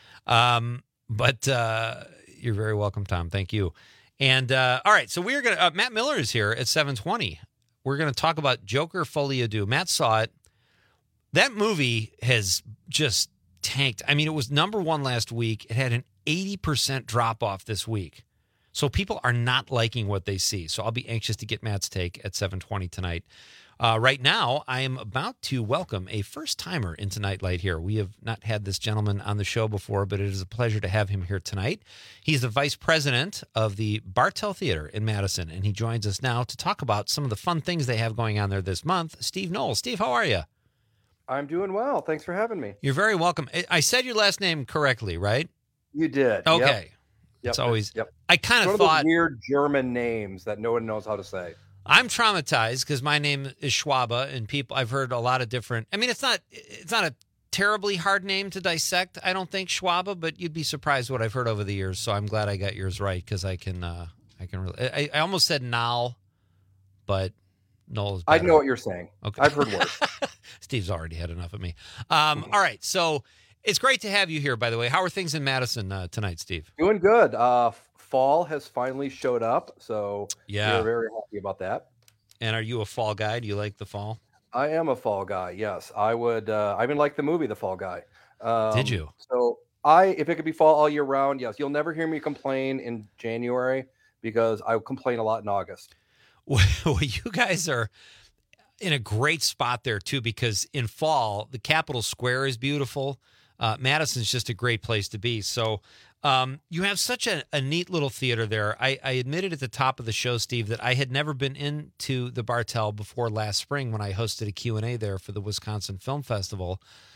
Speaker 19: Um, but uh, you're very welcome, Tom. Thank you. And uh, all right, so we're gonna. Uh, Matt Miller is here at seven twenty. We're gonna talk about Joker Folie à Deux. Matt saw it. That movie has just tanked. I mean, it was number one last week. It had an eighty percent drop off this week. So people are not liking what they see. So I'll be anxious to get Matt's take at seven twenty tonight. Uh, right now, I am about to welcome a first-timer into Nightlight here. We have not had this gentleman on the show before, but it is a pleasure to have him here tonight. He's the vice president of the Bartell Theater in Madison, and he joins us now to talk about some of the fun things they have going on there this month. Steve Knoll. Steve, how are you?
Speaker 12: I'm doing well. Thanks for having me.
Speaker 19: You're very welcome. I- I said your last name correctly, right?
Speaker 12: You did.
Speaker 19: Okay.
Speaker 12: Yep.
Speaker 19: It's
Speaker 12: Yep.
Speaker 19: always.
Speaker 12: Yep.
Speaker 19: I kind
Speaker 12: It's
Speaker 19: of
Speaker 12: one
Speaker 19: thought.
Speaker 12: those weird German names that no one knows how to say.
Speaker 19: I'm traumatized because my name is Schwabe, and people I've heard a lot of different. I mean, it's not it's not a terribly hard name to dissect. I don't think Schwabe, but you'd be surprised what I've heard over the years. So I'm glad I got yours right because I can uh, I can really. I, I almost said Nal, but Noel is
Speaker 12: I
Speaker 19: better.
Speaker 12: know what you're saying.
Speaker 19: Okay,
Speaker 12: I've heard worse.
Speaker 19: Steve's already had enough of me. Um, all right, so it's great to have you here. By the way, how are things in Madison uh, tonight, Steve?
Speaker 12: Doing good. Uh, fall has finally showed up, so
Speaker 19: Yeah.
Speaker 12: we're very happy about that.
Speaker 19: And are you a fall guy? Do you like the fall?
Speaker 12: I am a fall guy. Yes, I would. Uh, I even like the movie The Fall Guy. Um,
Speaker 19: Did you?
Speaker 12: So I, if it could be fall all year round, yes. You'll never hear me complain in January because I complain a lot in August.
Speaker 19: Well, you guys are in a great spot there too, because in fall the Capitol Square is beautiful. Uh, Madison's just a great place to be. So um, you have such a, a neat little theater there. I, I admitted at the top of the show, Steve, that I had never been into the Bartell before last spring when I hosted a Q and A there for the Wisconsin Film Festival.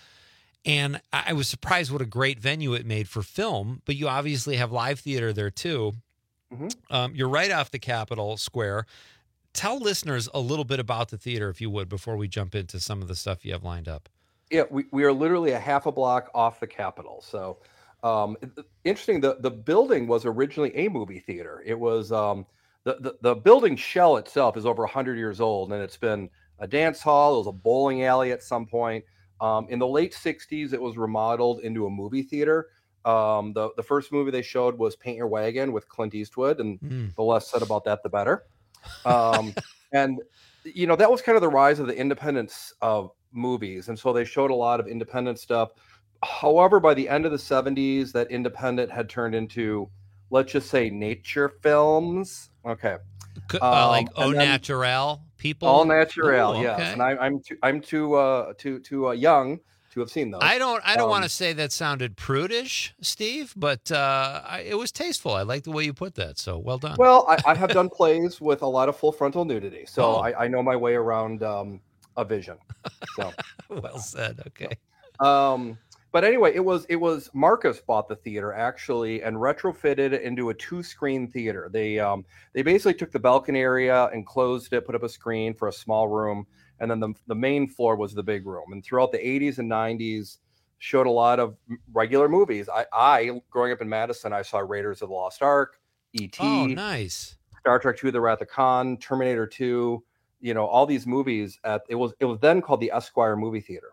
Speaker 19: And I was surprised what a great venue it made for film, but you obviously have live theater there too.
Speaker 12: Mm-hmm.
Speaker 19: Um, you're right off the Capitol Square. Tell listeners a little bit about the theater, if you would, before we jump into some of the stuff you have lined up.
Speaker 12: Yeah, we, we are literally a half a block off the Capitol. So um, interesting, the, the building was originally a movie theater. It was um, the, the, the building shell itself is over one hundred years old, and it's been a dance hall. It was a bowling alley at some point. Um, in the late sixties, it was remodeled into a movie theater. Um, the, the first movie they showed was Paint Your Wagon with Clint Eastwood, and
Speaker 19: Mm.
Speaker 12: the less said about that, the better. Um, and, you know, that was kind of the rise of the independence of movies. And so they showed a lot of independent stuff. However, by the end of the seventies, that independent had turned into, let's just say, nature films. Okay.
Speaker 19: C- uh,
Speaker 12: Um,
Speaker 19: like au
Speaker 12: and then-
Speaker 19: naturel people?
Speaker 12: All natural,
Speaker 19: Ooh,
Speaker 12: yes.
Speaker 19: okay.
Speaker 12: And I, I'm too, I'm too, uh, too, too uh, young to have seen those.
Speaker 19: I don't I don't
Speaker 12: Um,
Speaker 19: want to say that sounded prudish, Steve, but uh, I, it was tasteful. I like the way you put that. So well done.
Speaker 12: Well, I, I have done plays with a lot of full frontal nudity, so
Speaker 19: Oh.
Speaker 12: I, I know my way around um, a vision. So
Speaker 19: well said. Okay.
Speaker 12: Um, but anyway, it was it was Marcus bought the theater actually and retrofitted it into a two screen theater. They um, they basically took the balcony area and closed it, put up a screen for a small room, and then the the main floor was the big room. And throughout the eighties and nineties, showed a lot of regular movies. I I growing up in Madison, I saw Raiders of the Lost Ark, E T,
Speaker 19: Oh, nice.
Speaker 12: Star Trek two: The Wrath of Khan, Terminator two, you know, all these movies at it was it was then called the Esquire Movie Theater.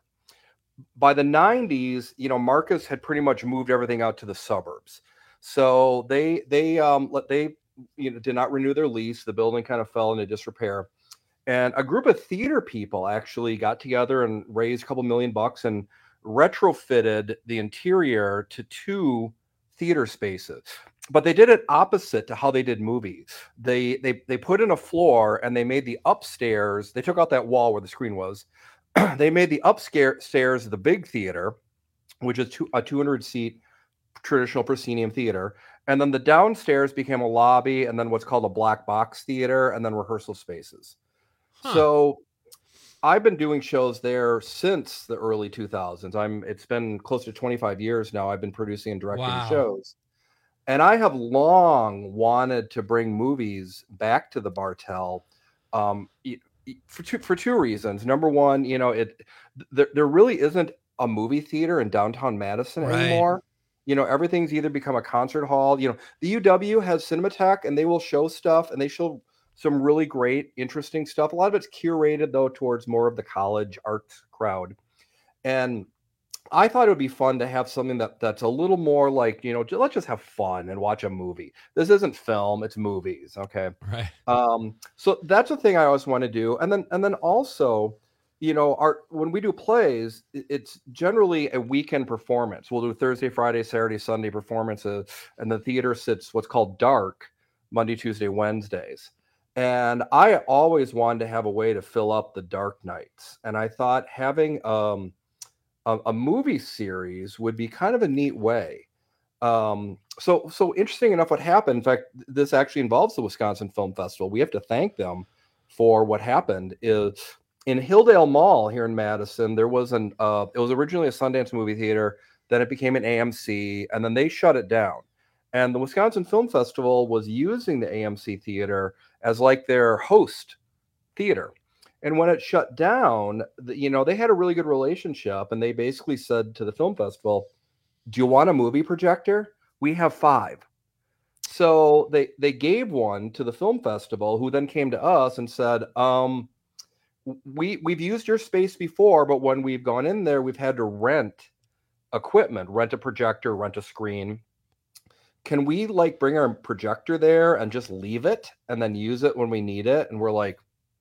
Speaker 12: By the nineties, you know, Marcus had pretty much moved everything out to the suburbs. So they they um let they you know did not renew their lease. The building kind of fell into disrepair. And a group of theater people actually got together and raised a couple million bucks and retrofitted the interior to two theater spaces. But they did it opposite to how they did movies. They they they put in a floor and they made the upstairs. They took out that wall where the screen was. They made the upstairs the big theater, which is two, a two hundred seat traditional proscenium theater, and then the downstairs became a lobby, and then what's called a black box theater, and then rehearsal spaces. Huh. So I've been doing shows there since the early two thousands. I'm. It's been close to twenty-five years now. I've been producing and directing
Speaker 19: Wow.
Speaker 12: shows. And I have long wanted to bring movies back to the Bartell um, for two for two reasons. Number one, you know, it there, there really isn't a movie theater in downtown Madison
Speaker 19: Right.
Speaker 12: anymore. You know, everything's either become a concert hall. You know, the U W has Cinematheque, and they will show stuff, and they show some really great, interesting stuff. A lot of it's curated, though, towards more of the college arts crowd. And I thought it would be fun to have something that that's a little more like, you know, j- let's just have fun and watch a movie. This isn't film, it's movies. Okay.
Speaker 19: Right.
Speaker 12: Um, so that's the thing I always want to do. And then, and then also, you know, our, when we do plays, i- it's generally a weekend performance. We'll do Thursday, Friday, Saturday, Sunday performances, and the theater sits what's called dark Monday, Tuesday, Wednesdays. And I always wanted to have a way to fill up the dark nights. And I thought having, um, a, a movie series would be kind of a neat way. Um, so, so interesting enough, what happened, in fact, this actually involves the Wisconsin Film Festival. We have to thank them for what happened is in Hilldale Mall here in Madison. There was an, uh, it was originally a Sundance movie theater. Then it became an A M C, and then they shut it down. And the Wisconsin Film Festival was using the A M C theater as like their host theater. And when it shut down, the, you know, they had a really good relationship, and they basically said to the film festival, "Do you want a movie projector? We have five." So they they gave one to the film festival, who then came to us and said, um, "We we've used your space before, but when we've gone in there, we've had to rent equipment, rent a projector, rent a screen. Can we like bring our projector there and just leave it and then use it when we need it?" And we're like,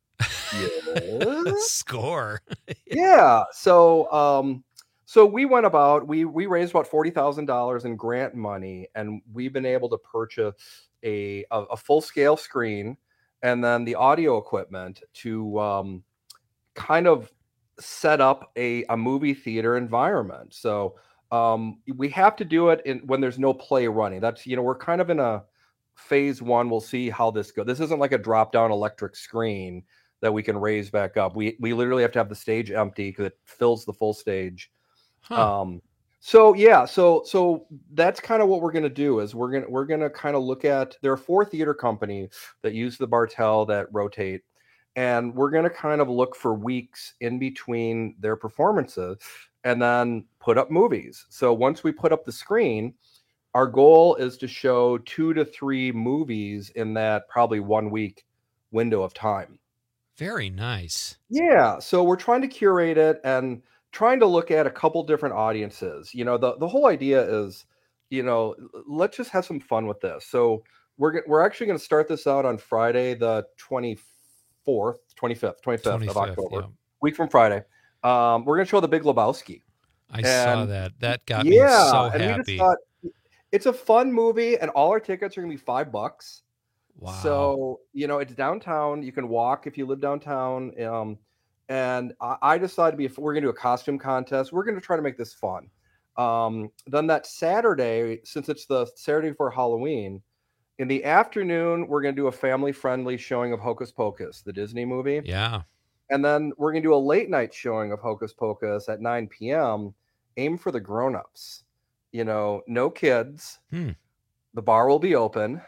Speaker 12: yeah.
Speaker 19: Score.
Speaker 12: Yeah. So, um, so we went about, we, we raised about forty thousand dollars in grant money, and we've been able to purchase a, a, a full scale screen and then the audio equipment to, um, kind of set up a, a movie theater environment. So, um, we have to do it in when there's no play running. That's, you know, we're kind of in a phase one. We'll see how this goes. This isn't like a drop down electric screen that we can raise back up. We we literally have to have the stage empty because it fills the full stage.
Speaker 19: Huh.
Speaker 12: Um, so yeah, so so that's kind of what we're gonna do is we're gonna we're gonna kind of look at, there are four theater companies that use the Bartell that rotate, and we're gonna kind of look for weeks in between their performances and then put up movies. So once we put up the screen, our goal is to show two to three movies in that probably one week window of time.
Speaker 19: Very nice.
Speaker 12: Yeah, so we're trying to curate it and trying to look at a couple different audiences. You know, the, the whole idea is, you know, let's just have some fun with this. So we're g- we're actually going to start this out on Friday, the twenty-fourth, twenty-fifth, twenty-fifth of
Speaker 19: twenty-fifth,
Speaker 12: October,
Speaker 19: yeah.
Speaker 12: week from Friday. Um, we're going to show The Big Lebowski.
Speaker 19: I saw
Speaker 12: And-
Speaker 19: that. That got
Speaker 12: yeah,
Speaker 19: me so
Speaker 12: and we
Speaker 19: happy.
Speaker 12: just thought it's a fun movie, and all our tickets are going to be five bucks.
Speaker 19: Wow.
Speaker 12: So, you know, it's downtown. You can walk if you live downtown. Um, and I, I decided to be, if we're going to do a costume contest, we're going to try to make this fun. Um, then that Saturday, since it's the Saturday before Halloween, in the afternoon, we're going to do a family friendly showing of Hocus Pocus, the Disney movie.
Speaker 19: Yeah.
Speaker 12: And then we're going to do a late night showing of Hocus Pocus at nine p.m. Aim for the grown-ups. You know, no kids.
Speaker 19: Hmm.
Speaker 12: The bar will be open.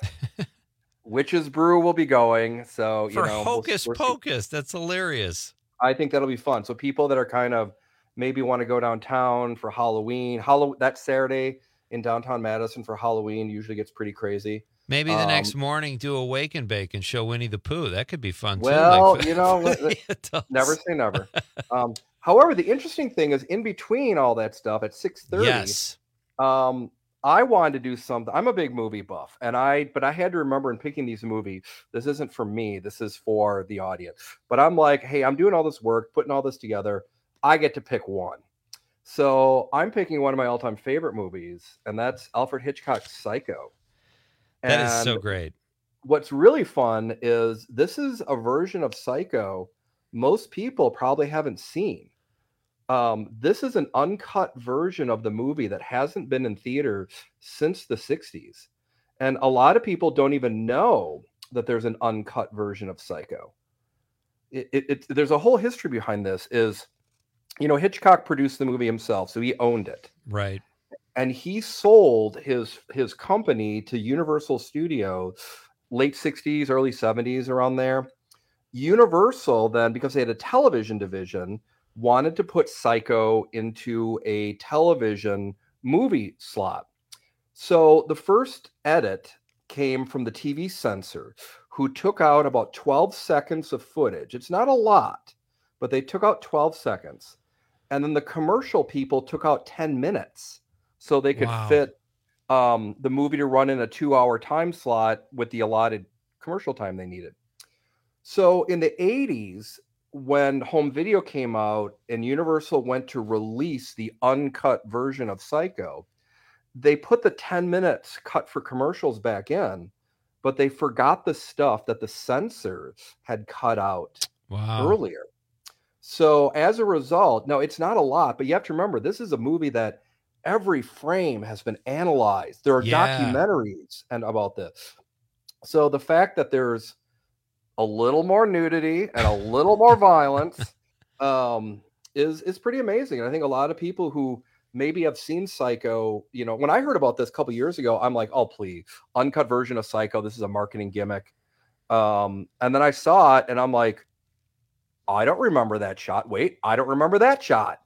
Speaker 12: Witch's Brew will be going. So, you
Speaker 19: For
Speaker 12: know, we'll-
Speaker 19: Hocus
Speaker 12: we're-
Speaker 19: Pocus. That's hilarious.
Speaker 12: I think that'll be fun. So people that are kind of maybe want to go downtown for Halloween, Halloween that Saturday in downtown Madison for Halloween usually gets pretty crazy.
Speaker 19: Maybe the
Speaker 12: Um,
Speaker 19: next morning do a wake and bake and show Winnie the Pooh. That could be fun too.
Speaker 12: Well,
Speaker 19: like-
Speaker 12: you know,
Speaker 19: Adults.
Speaker 12: never say never. Um, however, the interesting thing is in between all that stuff at six thirty.
Speaker 19: Yes.
Speaker 12: Um, I wanted to do something. I'm a big movie buff, and I, but I had to remember in picking these movies, this isn't for me. This is for the audience. But I'm like, hey, I'm doing all this work, putting all this together. I get to pick one. So I'm picking one of my all-time favorite movies, and that's Alfred Hitchcock's Psycho.
Speaker 19: That is
Speaker 12: And
Speaker 19: so great.
Speaker 12: what's really fun is this is a version of Psycho most people probably haven't seen. Um, this is an uncut version of the movie that hasn't been in theaters since the sixties. And a lot of people don't even know that there's an uncut version of Psycho. It, it, it, there's a whole history behind this is, you know, Hitchcock produced the movie himself, so he owned it.
Speaker 19: Right.
Speaker 12: And he sold his his company to Universal Studios late sixties, early seventies, around there. Universal then, because they had a television division, wanted to put Psycho into a television movie slot. So the first edit came from the T V censor, who took out about twelve seconds of footage. It's not a lot, but they took out twelve seconds. And then the commercial people took out ten minutes so they could
Speaker 19: Wow.
Speaker 12: fit um, the movie to run in a two-hour time slot with the allotted commercial time they needed. So in the eighties, when home video came out and Universal went to release the uncut version of Psycho, they put the ten minutes cut for commercials back in, but they forgot the stuff that the censors had cut out
Speaker 19: Wow.
Speaker 12: earlier. So as a result, no, it's not a lot, but you have to remember, this is a movie that every frame has been analyzed. There are
Speaker 19: Yeah.
Speaker 12: documentaries and about this. So the fact that there's a little more nudity and a little more violence um, is is pretty amazing. And I think a lot of people who maybe have seen Psycho, you know, when I heard about this a couple years ago, I'm like, oh, please, uncut version of Psycho. This is a marketing gimmick. Um, and then I saw it and I'm like, I don't remember that shot. Wait, I don't remember that shot.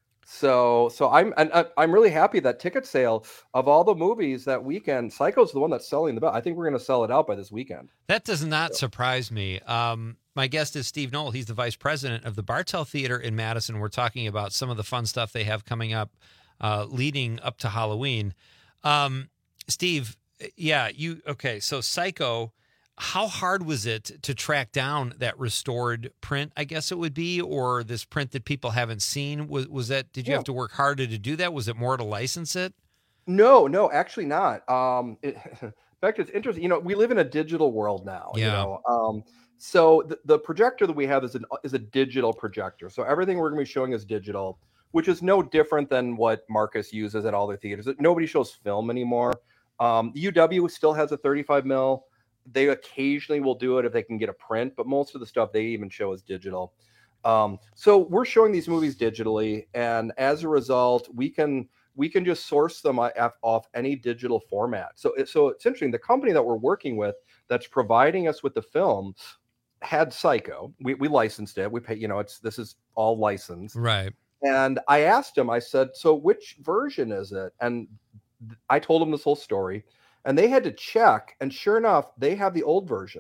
Speaker 12: So, so I'm and I- I'm really happy that ticket sale of all the movies that weekend, Psycho's the one that's selling the best. I think we're going to sell it out by this weekend.
Speaker 19: That does not surprise me. Um, my guest is Steve Knoll. He's the vice president of the Bartell Theater in Madison. We're talking about some of the fun stuff they have coming up, uh, leading up to Halloween. Um, Steve, yeah, you okay? So Psycho. How hard was it to track down that restored print, I guess it would be, or this print that people haven't seen? Was was that, did you
Speaker 12: Yeah.
Speaker 19: have to work harder to do that? Was it more to license it?
Speaker 12: No, no, actually not. Um, it, in fact, it's interesting. You know, we live in a digital world now. You
Speaker 19: Yeah.
Speaker 12: know, um, so the, the projector that we have is an is a digital projector. So everything we're going to be showing is digital, which is no different than what Marcus uses at all their theaters. Nobody shows film anymore. Um, U W still has a thirty-five mil. They occasionally will do it if they can get a print, but most of the stuff they even show is digital. Um, so we're showing these movies digitally, and as a result, we can we can just source them off, off any digital format. So, it, so it's interesting. The company that we're working with that's providing us with the film had Psycho. We we licensed it. We pay. You know, it's this is all licensed.
Speaker 19: Right.
Speaker 12: And I asked him. I said, "So which version is it?" And I told him this whole story. And they had to check, and sure enough, they have the old version.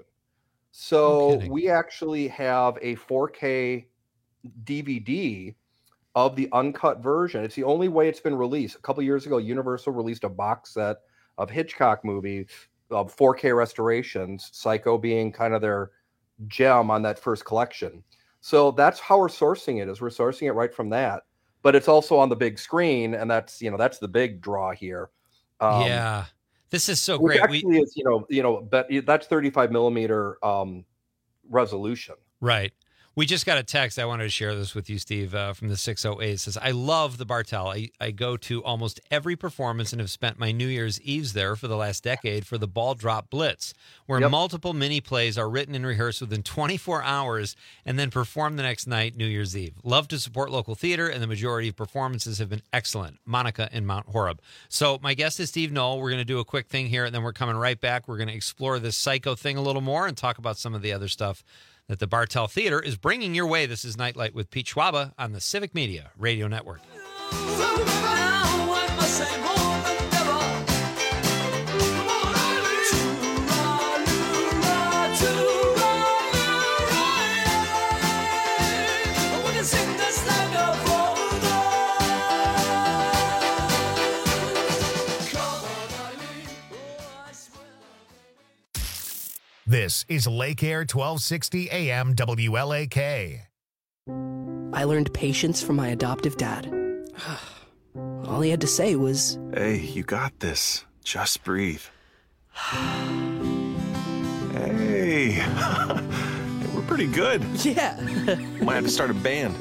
Speaker 12: So we actually have a four K D V D of the uncut version. It's the only way it's been released. A couple years ago, Universal released a box set of Hitchcock movies, of four K restorations, Psycho being kind of their gem on that first collection. So that's how we're sourcing it, is we're sourcing it right from that. But it's also on the big screen, and that's, you know, that's the big draw here. Um,
Speaker 19: yeah. This is so
Speaker 12: Which
Speaker 19: great.
Speaker 12: actually
Speaker 19: We,
Speaker 12: is, you know, you know, but that's thirty-five millimeter um, resolution.
Speaker 19: right. We just got a text. I wanted to share this with you, Steve, uh, from the six oh eight. It says, I love the Bartell. I, I go to almost every performance and have spent my New Year's Eves there for the last decade for the Ball Drop Blitz, where
Speaker 12: Yep.
Speaker 19: multiple mini plays are written and rehearsed within twenty-four hours and then performed the next night, New Year's Eve. Love to support local theater, and the majority of performances have been excellent. Monica in Mount Horeb. So my guest is Steve Knoll. We're going to do a quick thing here, and then we're coming right back. We're going to explore this Psycho thing a little more and talk about some of the other stuff that the Bartell Theater is bringing your way. This is Nightlight with Pete Schwaba on the Civic Media Radio Network.
Speaker 1: This is Lake Air twelve sixty A M W L A K.
Speaker 13: I learned patience from my adoptive dad. All he had to say was,
Speaker 14: "Hey, you got this. Just breathe." Hey, we're pretty good.
Speaker 13: yeah.
Speaker 14: Might have to start a band.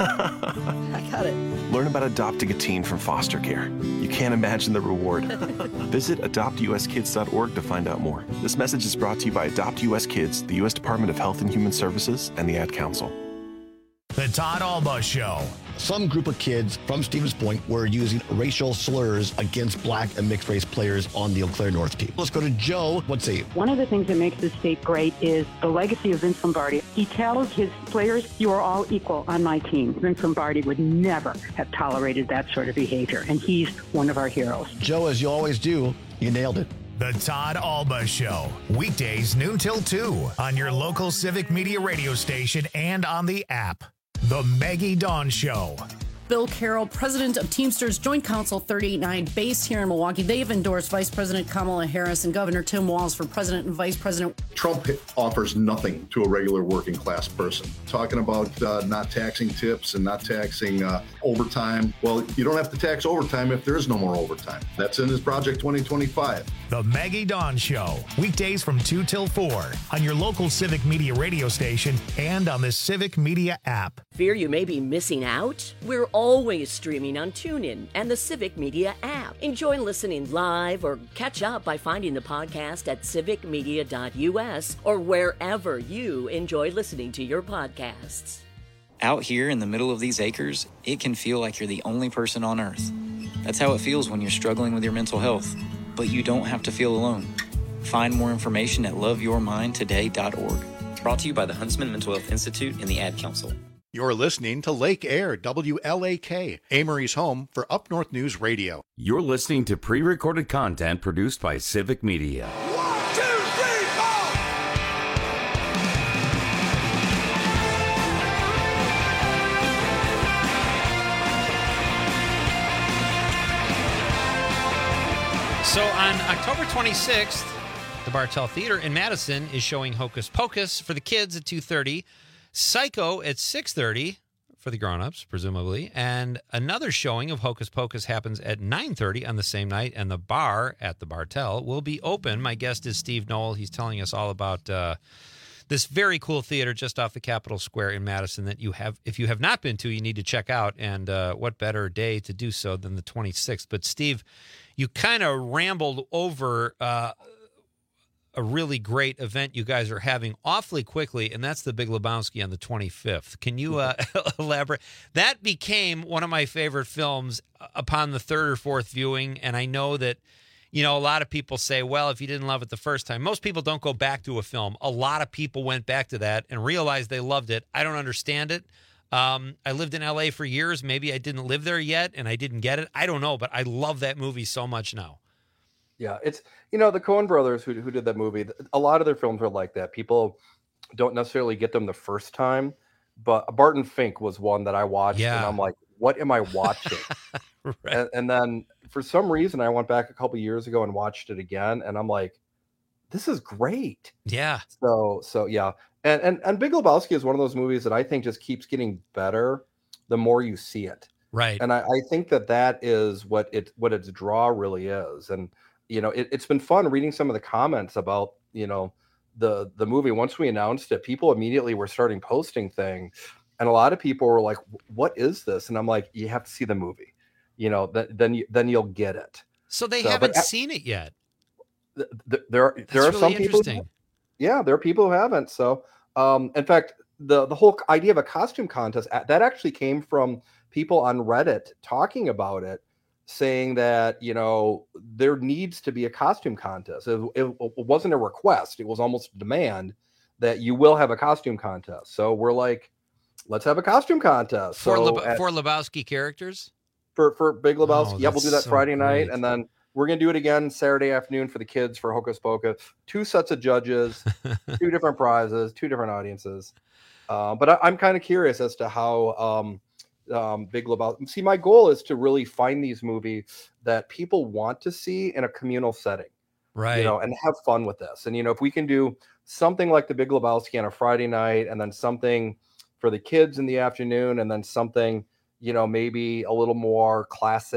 Speaker 13: I got it.
Speaker 14: Learn about adopting a teen from foster care. You can't imagine the reward. Visit adopt u s kids dot org to find out more. This message is brought to you by Adopt U S Kids, the U S Department of Health and Human Services, and the Ad Council.
Speaker 1: The Todd Alba Show.
Speaker 21: Some group of kids from Stevens Point were using racial slurs against black and mixed race players on the Eau Claire North team. Let's go to Joe. What's he?
Speaker 15: One of the things that makes this state great is the legacy of Vince Lombardi. He tells his players, you are all equal on my team. Vince Lombardi would never have tolerated that sort of behavior, and he's one of our heroes.
Speaker 21: Joe, as you always do, you nailed it.
Speaker 1: The Todd Alba Show. Weekdays noon till two on your local Civic Media radio station and on the app. The Maggie Dawn Show.
Speaker 9: Bill Carroll, president of Teamsters Joint Council thirty-eight nine, based here in Milwaukee. They've endorsed Vice President Kamala Harris and Governor Tim Walz for president and vice president.
Speaker 16: Trump offers nothing to a regular working class person. Talking about uh, not taxing tips and not taxing uh, overtime. Well, you don't have to tax overtime if there is no more overtime. That's in his Project twenty twenty-five.
Speaker 1: The Maggie Dawn Show. Weekdays from two till four on your local Civic Media radio station and on the Civic Media app.
Speaker 27: Fear you may be missing out? We're always streaming on TuneIn and the Civic Media app. Enjoy listening live or catch up by finding the podcast at civic media dot u s or wherever you enjoy listening to your podcasts.
Speaker 17: Out here in the middle of these acres, it can feel like you're the only person on earth. That's how it feels when you're struggling with your mental health. But you don't have to feel alone. Find more information at love your mind today dot org. Brought to you by the Huntsman Mental Health Institute and the Ad Council.
Speaker 20: You're listening to Lake Air, W L A K, Amory's home for Up North News Radio.
Speaker 18: You're listening to pre-recorded content produced by Civic Media.
Speaker 5: One, two, three, four!
Speaker 19: So on October twenty-sixth, the Bartell Theater in Madison is showing Hocus Pocus for the kids at two thirty. Psycho at six thirty for the grown-ups, presumably. And another showing of Hocus Pocus happens at nine thirty on the same night, and the bar at the Bartell will be open. My guest is Steve Knoll. He's telling us all about uh, this very cool theater just off the Capitol Square in Madison that you have, if you have not been to, you need to check out. And uh, what better day to do so than the twenty-sixth? But, Steve, you kind of rambled over uh, a really great event you guys are having awfully quickly, and that's the Big Lebowski on the twenty-fifth. Can you uh, elaborate? That became one of my favorite films upon the third or fourth viewing, and I know that, you know, a lot of people say, well, if you didn't love it the first time, most people don't go back to a film. A lot of people went back to that and realized they loved it. I don't understand it. Um, I lived in L A for years. Maybe I didn't live there yet, and I didn't get it. I don't know, but I love that movie so much now.
Speaker 12: Yeah, it's, you know, the Coen brothers who who did that movie, a lot of their films are like that. People don't necessarily get them the first time, but Barton Fink was one that I watched,
Speaker 19: Yeah.
Speaker 12: and I'm like, what am I watching?
Speaker 19: Right.
Speaker 12: and, and then for some reason, I went back a couple years ago and watched it again, and I'm like, this is great.
Speaker 19: Yeah.
Speaker 12: So, so yeah. And, and, and Big Lebowski is one of those movies that I think just keeps getting better the more you see it.
Speaker 19: Right.
Speaker 12: And I, I think that that is what it, what its draw really is. And, you know, it, it's been fun reading some of the comments about, you know, the, the movie. Once we announced it, people immediately were starting posting things. And a lot of people were like, what is this? And I'm like, you have to see the movie, you know, th- then, you, then you'll get it.
Speaker 19: So they
Speaker 12: So,
Speaker 19: haven't
Speaker 12: but-
Speaker 19: seen it yet.
Speaker 12: Th- th- there are,
Speaker 19: That's
Speaker 12: there are
Speaker 19: really
Speaker 12: some people.
Speaker 19: interesting.
Speaker 12: Yeah, there are people who haven't. So, um, in fact, the the whole idea of a costume contest a- that actually came from people on Reddit talking about it, saying that, you know, there needs to be a costume contest. It, it, it wasn't a request; it was almost a demand that you will have a costume contest. So we're like, let's have a costume contest
Speaker 19: For,
Speaker 12: so
Speaker 19: Leb-
Speaker 12: at-
Speaker 19: for Lebowski characters?
Speaker 12: for for Big Lebowski.
Speaker 19: Oh,
Speaker 12: yeah, we'll do
Speaker 19: that's
Speaker 12: that
Speaker 19: so
Speaker 12: Friday night,
Speaker 19: great.
Speaker 12: and then we're gonna do it again Saturday afternoon for the kids for Hocus Pocus. Two sets of judges, two different prizes, two different audiences. Uh, but I, I'm kind of curious as to how um, um, Big Lebowski. See, my goal is to really find these movies that people want to see in a communal setting,
Speaker 19: Right.
Speaker 12: you know, and have fun with this. And you know, if we can do something like the Big Lebowski on a Friday night, and then something for the kids in the afternoon, and then something, you know, maybe a little more classic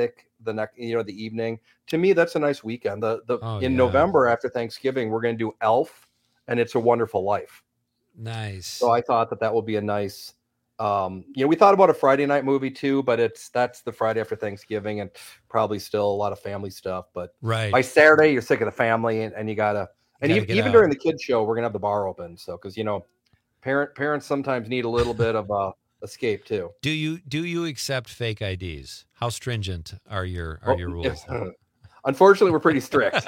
Speaker 12: the next, you know, the evening. To me, that's a nice weekend. The the
Speaker 19: Oh,
Speaker 12: in
Speaker 19: yeah.
Speaker 12: November after Thanksgiving, we're going to do Elf and It's a Wonderful Life.
Speaker 19: Nice.
Speaker 12: So I thought that that would be a nice, um, you know, we thought about a Friday night movie too, but it's that's the Friday after Thanksgiving and probably still a lot of family stuff. But
Speaker 19: Right.
Speaker 12: by Saturday, you're sick of the family and, and you gotta. And
Speaker 19: gotta
Speaker 12: even,
Speaker 19: get
Speaker 12: even
Speaker 19: out.
Speaker 12: during the kids show, we're gonna have the bar open. So because you know, parent parents sometimes need a little bit of uh, escape too.
Speaker 19: Do you do you accept fake I Ds? How stringent are your are
Speaker 12: Oh,
Speaker 19: your rules?
Speaker 12: yes. Unfortunately, we're pretty strict.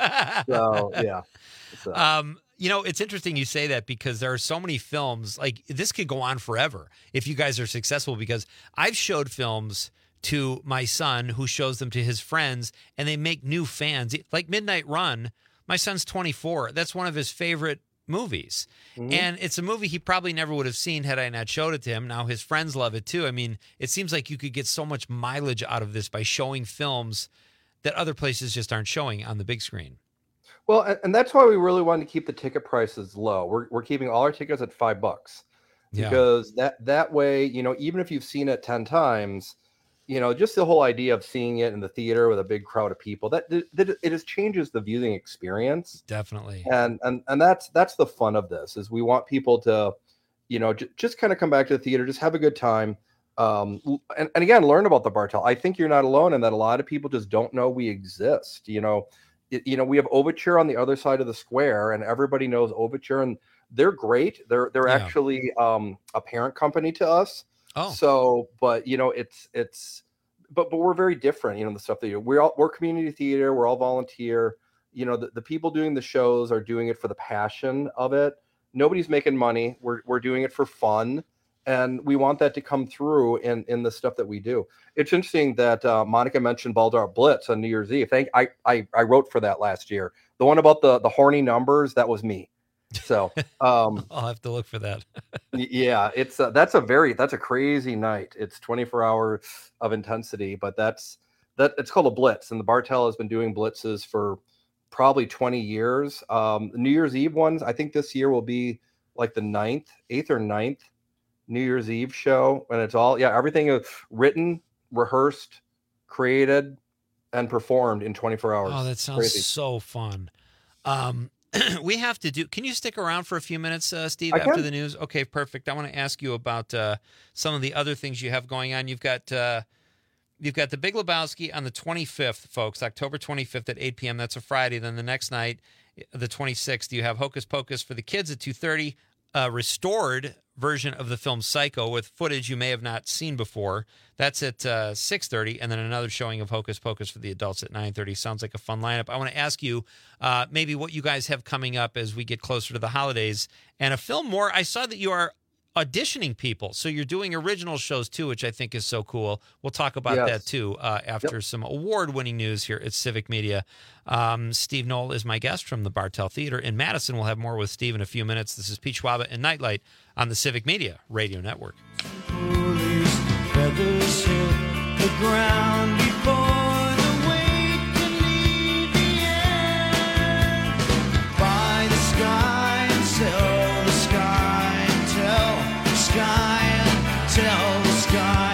Speaker 12: So yeah. So,
Speaker 19: Um, you know, it's interesting you say that because there are so many films, like this could go on forever if you guys are successful, because I've showed films to my son who shows them to his friends and they make new fans. Like Midnight Run, my son's twenty-four. That's one of his favorite movies.
Speaker 12: Mhm.
Speaker 19: And it's a movie he probably never would have seen had I not showed it to him. Now his friends love it too. I mean, it seems like you could get so much mileage out of this by showing films that other places just aren't showing on the big screen.
Speaker 12: well, and, and that's why we really wanted to keep the ticket prices low. We're we're keeping all our tickets at five bucks
Speaker 19: Yeah.
Speaker 12: because that that way, you know, even if you've seen it ten times, you know, just the whole idea of seeing it in the theater with a big crowd of people, that, that it just changes the viewing experience.
Speaker 19: Definitely.
Speaker 12: And and and that's that's the fun of this is we want people to, you know, j- just kind of come back to the theater, just have a good time. Um, l- and, and again, learn about the Bartell. I think you're not alone in that a lot of people just don't know we exist. You know, it, you know, we have Overture on the other side of the square, and everybody knows Overture, and they're great. They're they're
Speaker 19: Yeah.
Speaker 12: actually um, a parent company to us.
Speaker 19: Oh.
Speaker 12: So, but you know, it's it's, but but we're very different. You know, the stuff that you we're all we're community theater. We're all volunteer. You know, the, the people doing the shows are doing it for the passion of it. Nobody's making money. We're we're doing it for fun, and we want that to come through in in the stuff that we do. It's interesting that uh, Monica mentioned Baldur Blitz on New Year's Eve. Thank I I I wrote for that last year. The one about the the horny numbers, that was me. So um
Speaker 19: I'll have to look for that.
Speaker 12: y- yeah, it's uh, that's a very that's a crazy night. It's twenty-four hours of intensity, but that's that it's called a blitz, and the Bartell has been doing blitzes for probably twenty years. Um, the New Year's Eve ones, I think this year will be like the ninth, eighth or ninth New Year's Eve show, and it's all yeah, everything is written, rehearsed, created, and performed in twenty-four hours.
Speaker 19: Oh, that sounds
Speaker 12: Crazy.
Speaker 19: so fun. Um, we have to do. Can you stick around for a few minutes, uh, Steve,
Speaker 12: I
Speaker 19: after
Speaker 12: can.
Speaker 19: the news? Okay, perfect. I want to ask you about uh, some of the other things you have going on. You've got uh, you've got the Big Lebowski on the twenty-fifth, folks. October twenty-fifth at eight p.m. That's a Friday. Then the next night, the twenty-sixth, you have Hocus Pocus for the kids at two thirty. A restored version of the film Psycho with footage you may have not seen before. That's at uh, six thirty, and then another showing of Hocus Pocus for the adults at nine thirty. Sounds like a fun lineup. I want to ask you uh, maybe what you guys have coming up as we get closer to the holidays. And a film more, I saw that you are auditioning people. So you're doing original shows too, which I think is so cool. We'll talk about
Speaker 12: Yes.
Speaker 19: that too uh, after
Speaker 12: Yep.
Speaker 19: some award-winning news here at Civic Media. Um, Steve Knoll is my guest from the Bartell Theater in Madison. We'll have more with Steve in a few minutes. This is Pete Schwaba and Nightlight on the Civic Media Radio Network.
Speaker 3: Feathers hit the ground before the weight can leave the air. By the sky and tell the sky and tell the sky and tell the sky.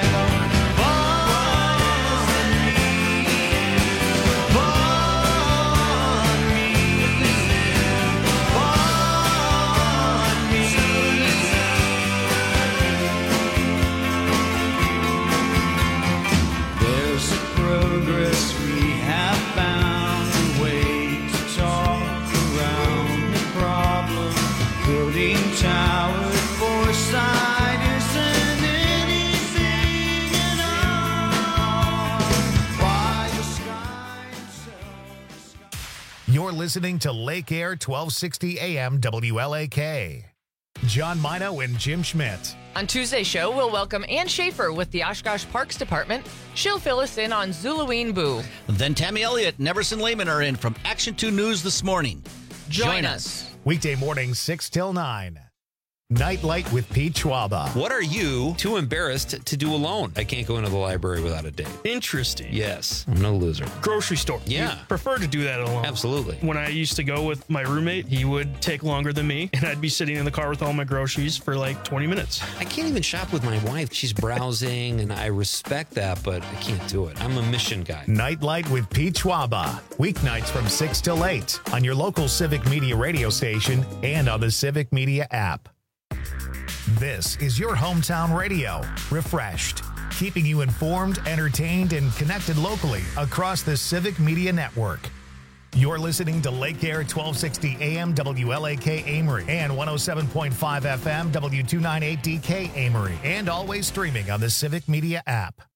Speaker 3: There's a progress we have found, a way to talk around the problem. Building towers, foresight isn't anything at all. Why the sky
Speaker 1: You're listening to Lake Air twelve sixty A M W L A K. John Mino and Jim Schmidt.
Speaker 4: On Tuesday's show, we'll welcome Ann Schaefer with the Oshkosh Parks Department. She'll fill us in on Zulaween Boo.
Speaker 22: Then Tammy Elliott and Everson Lehman are in from Action two News this morning.
Speaker 4: Join us.
Speaker 1: Weekday mornings six till nine. Nightlight with Pete Schwaba.
Speaker 19: What are you too embarrassed to do alone? I can't go into the library without a date.
Speaker 10: Interesting.
Speaker 19: Yes. I'm no loser.
Speaker 10: Grocery store.
Speaker 19: Yeah.
Speaker 10: You prefer to do that alone.
Speaker 19: Absolutely.
Speaker 10: When I used to go with my roommate, he would take longer than me, and I'd be sitting in the car with all my groceries for like twenty minutes.
Speaker 19: I can't even shop with my wife. She's browsing, and I respect that, but I can't do it. I'm a mission guy.
Speaker 1: Nightlight with Pete Schwaba. Weeknights from six till eight on your local Civic Media radio station and on the Civic Media app. This is your hometown radio, refreshed, keeping you informed, entertained, and connected locally across the Civic Media Network. You're listening to Lake Air twelve sixty A M W L A K Amory and one oh seven point five F M W two ninety-eight D K Amory, and always streaming on the Civic Media app.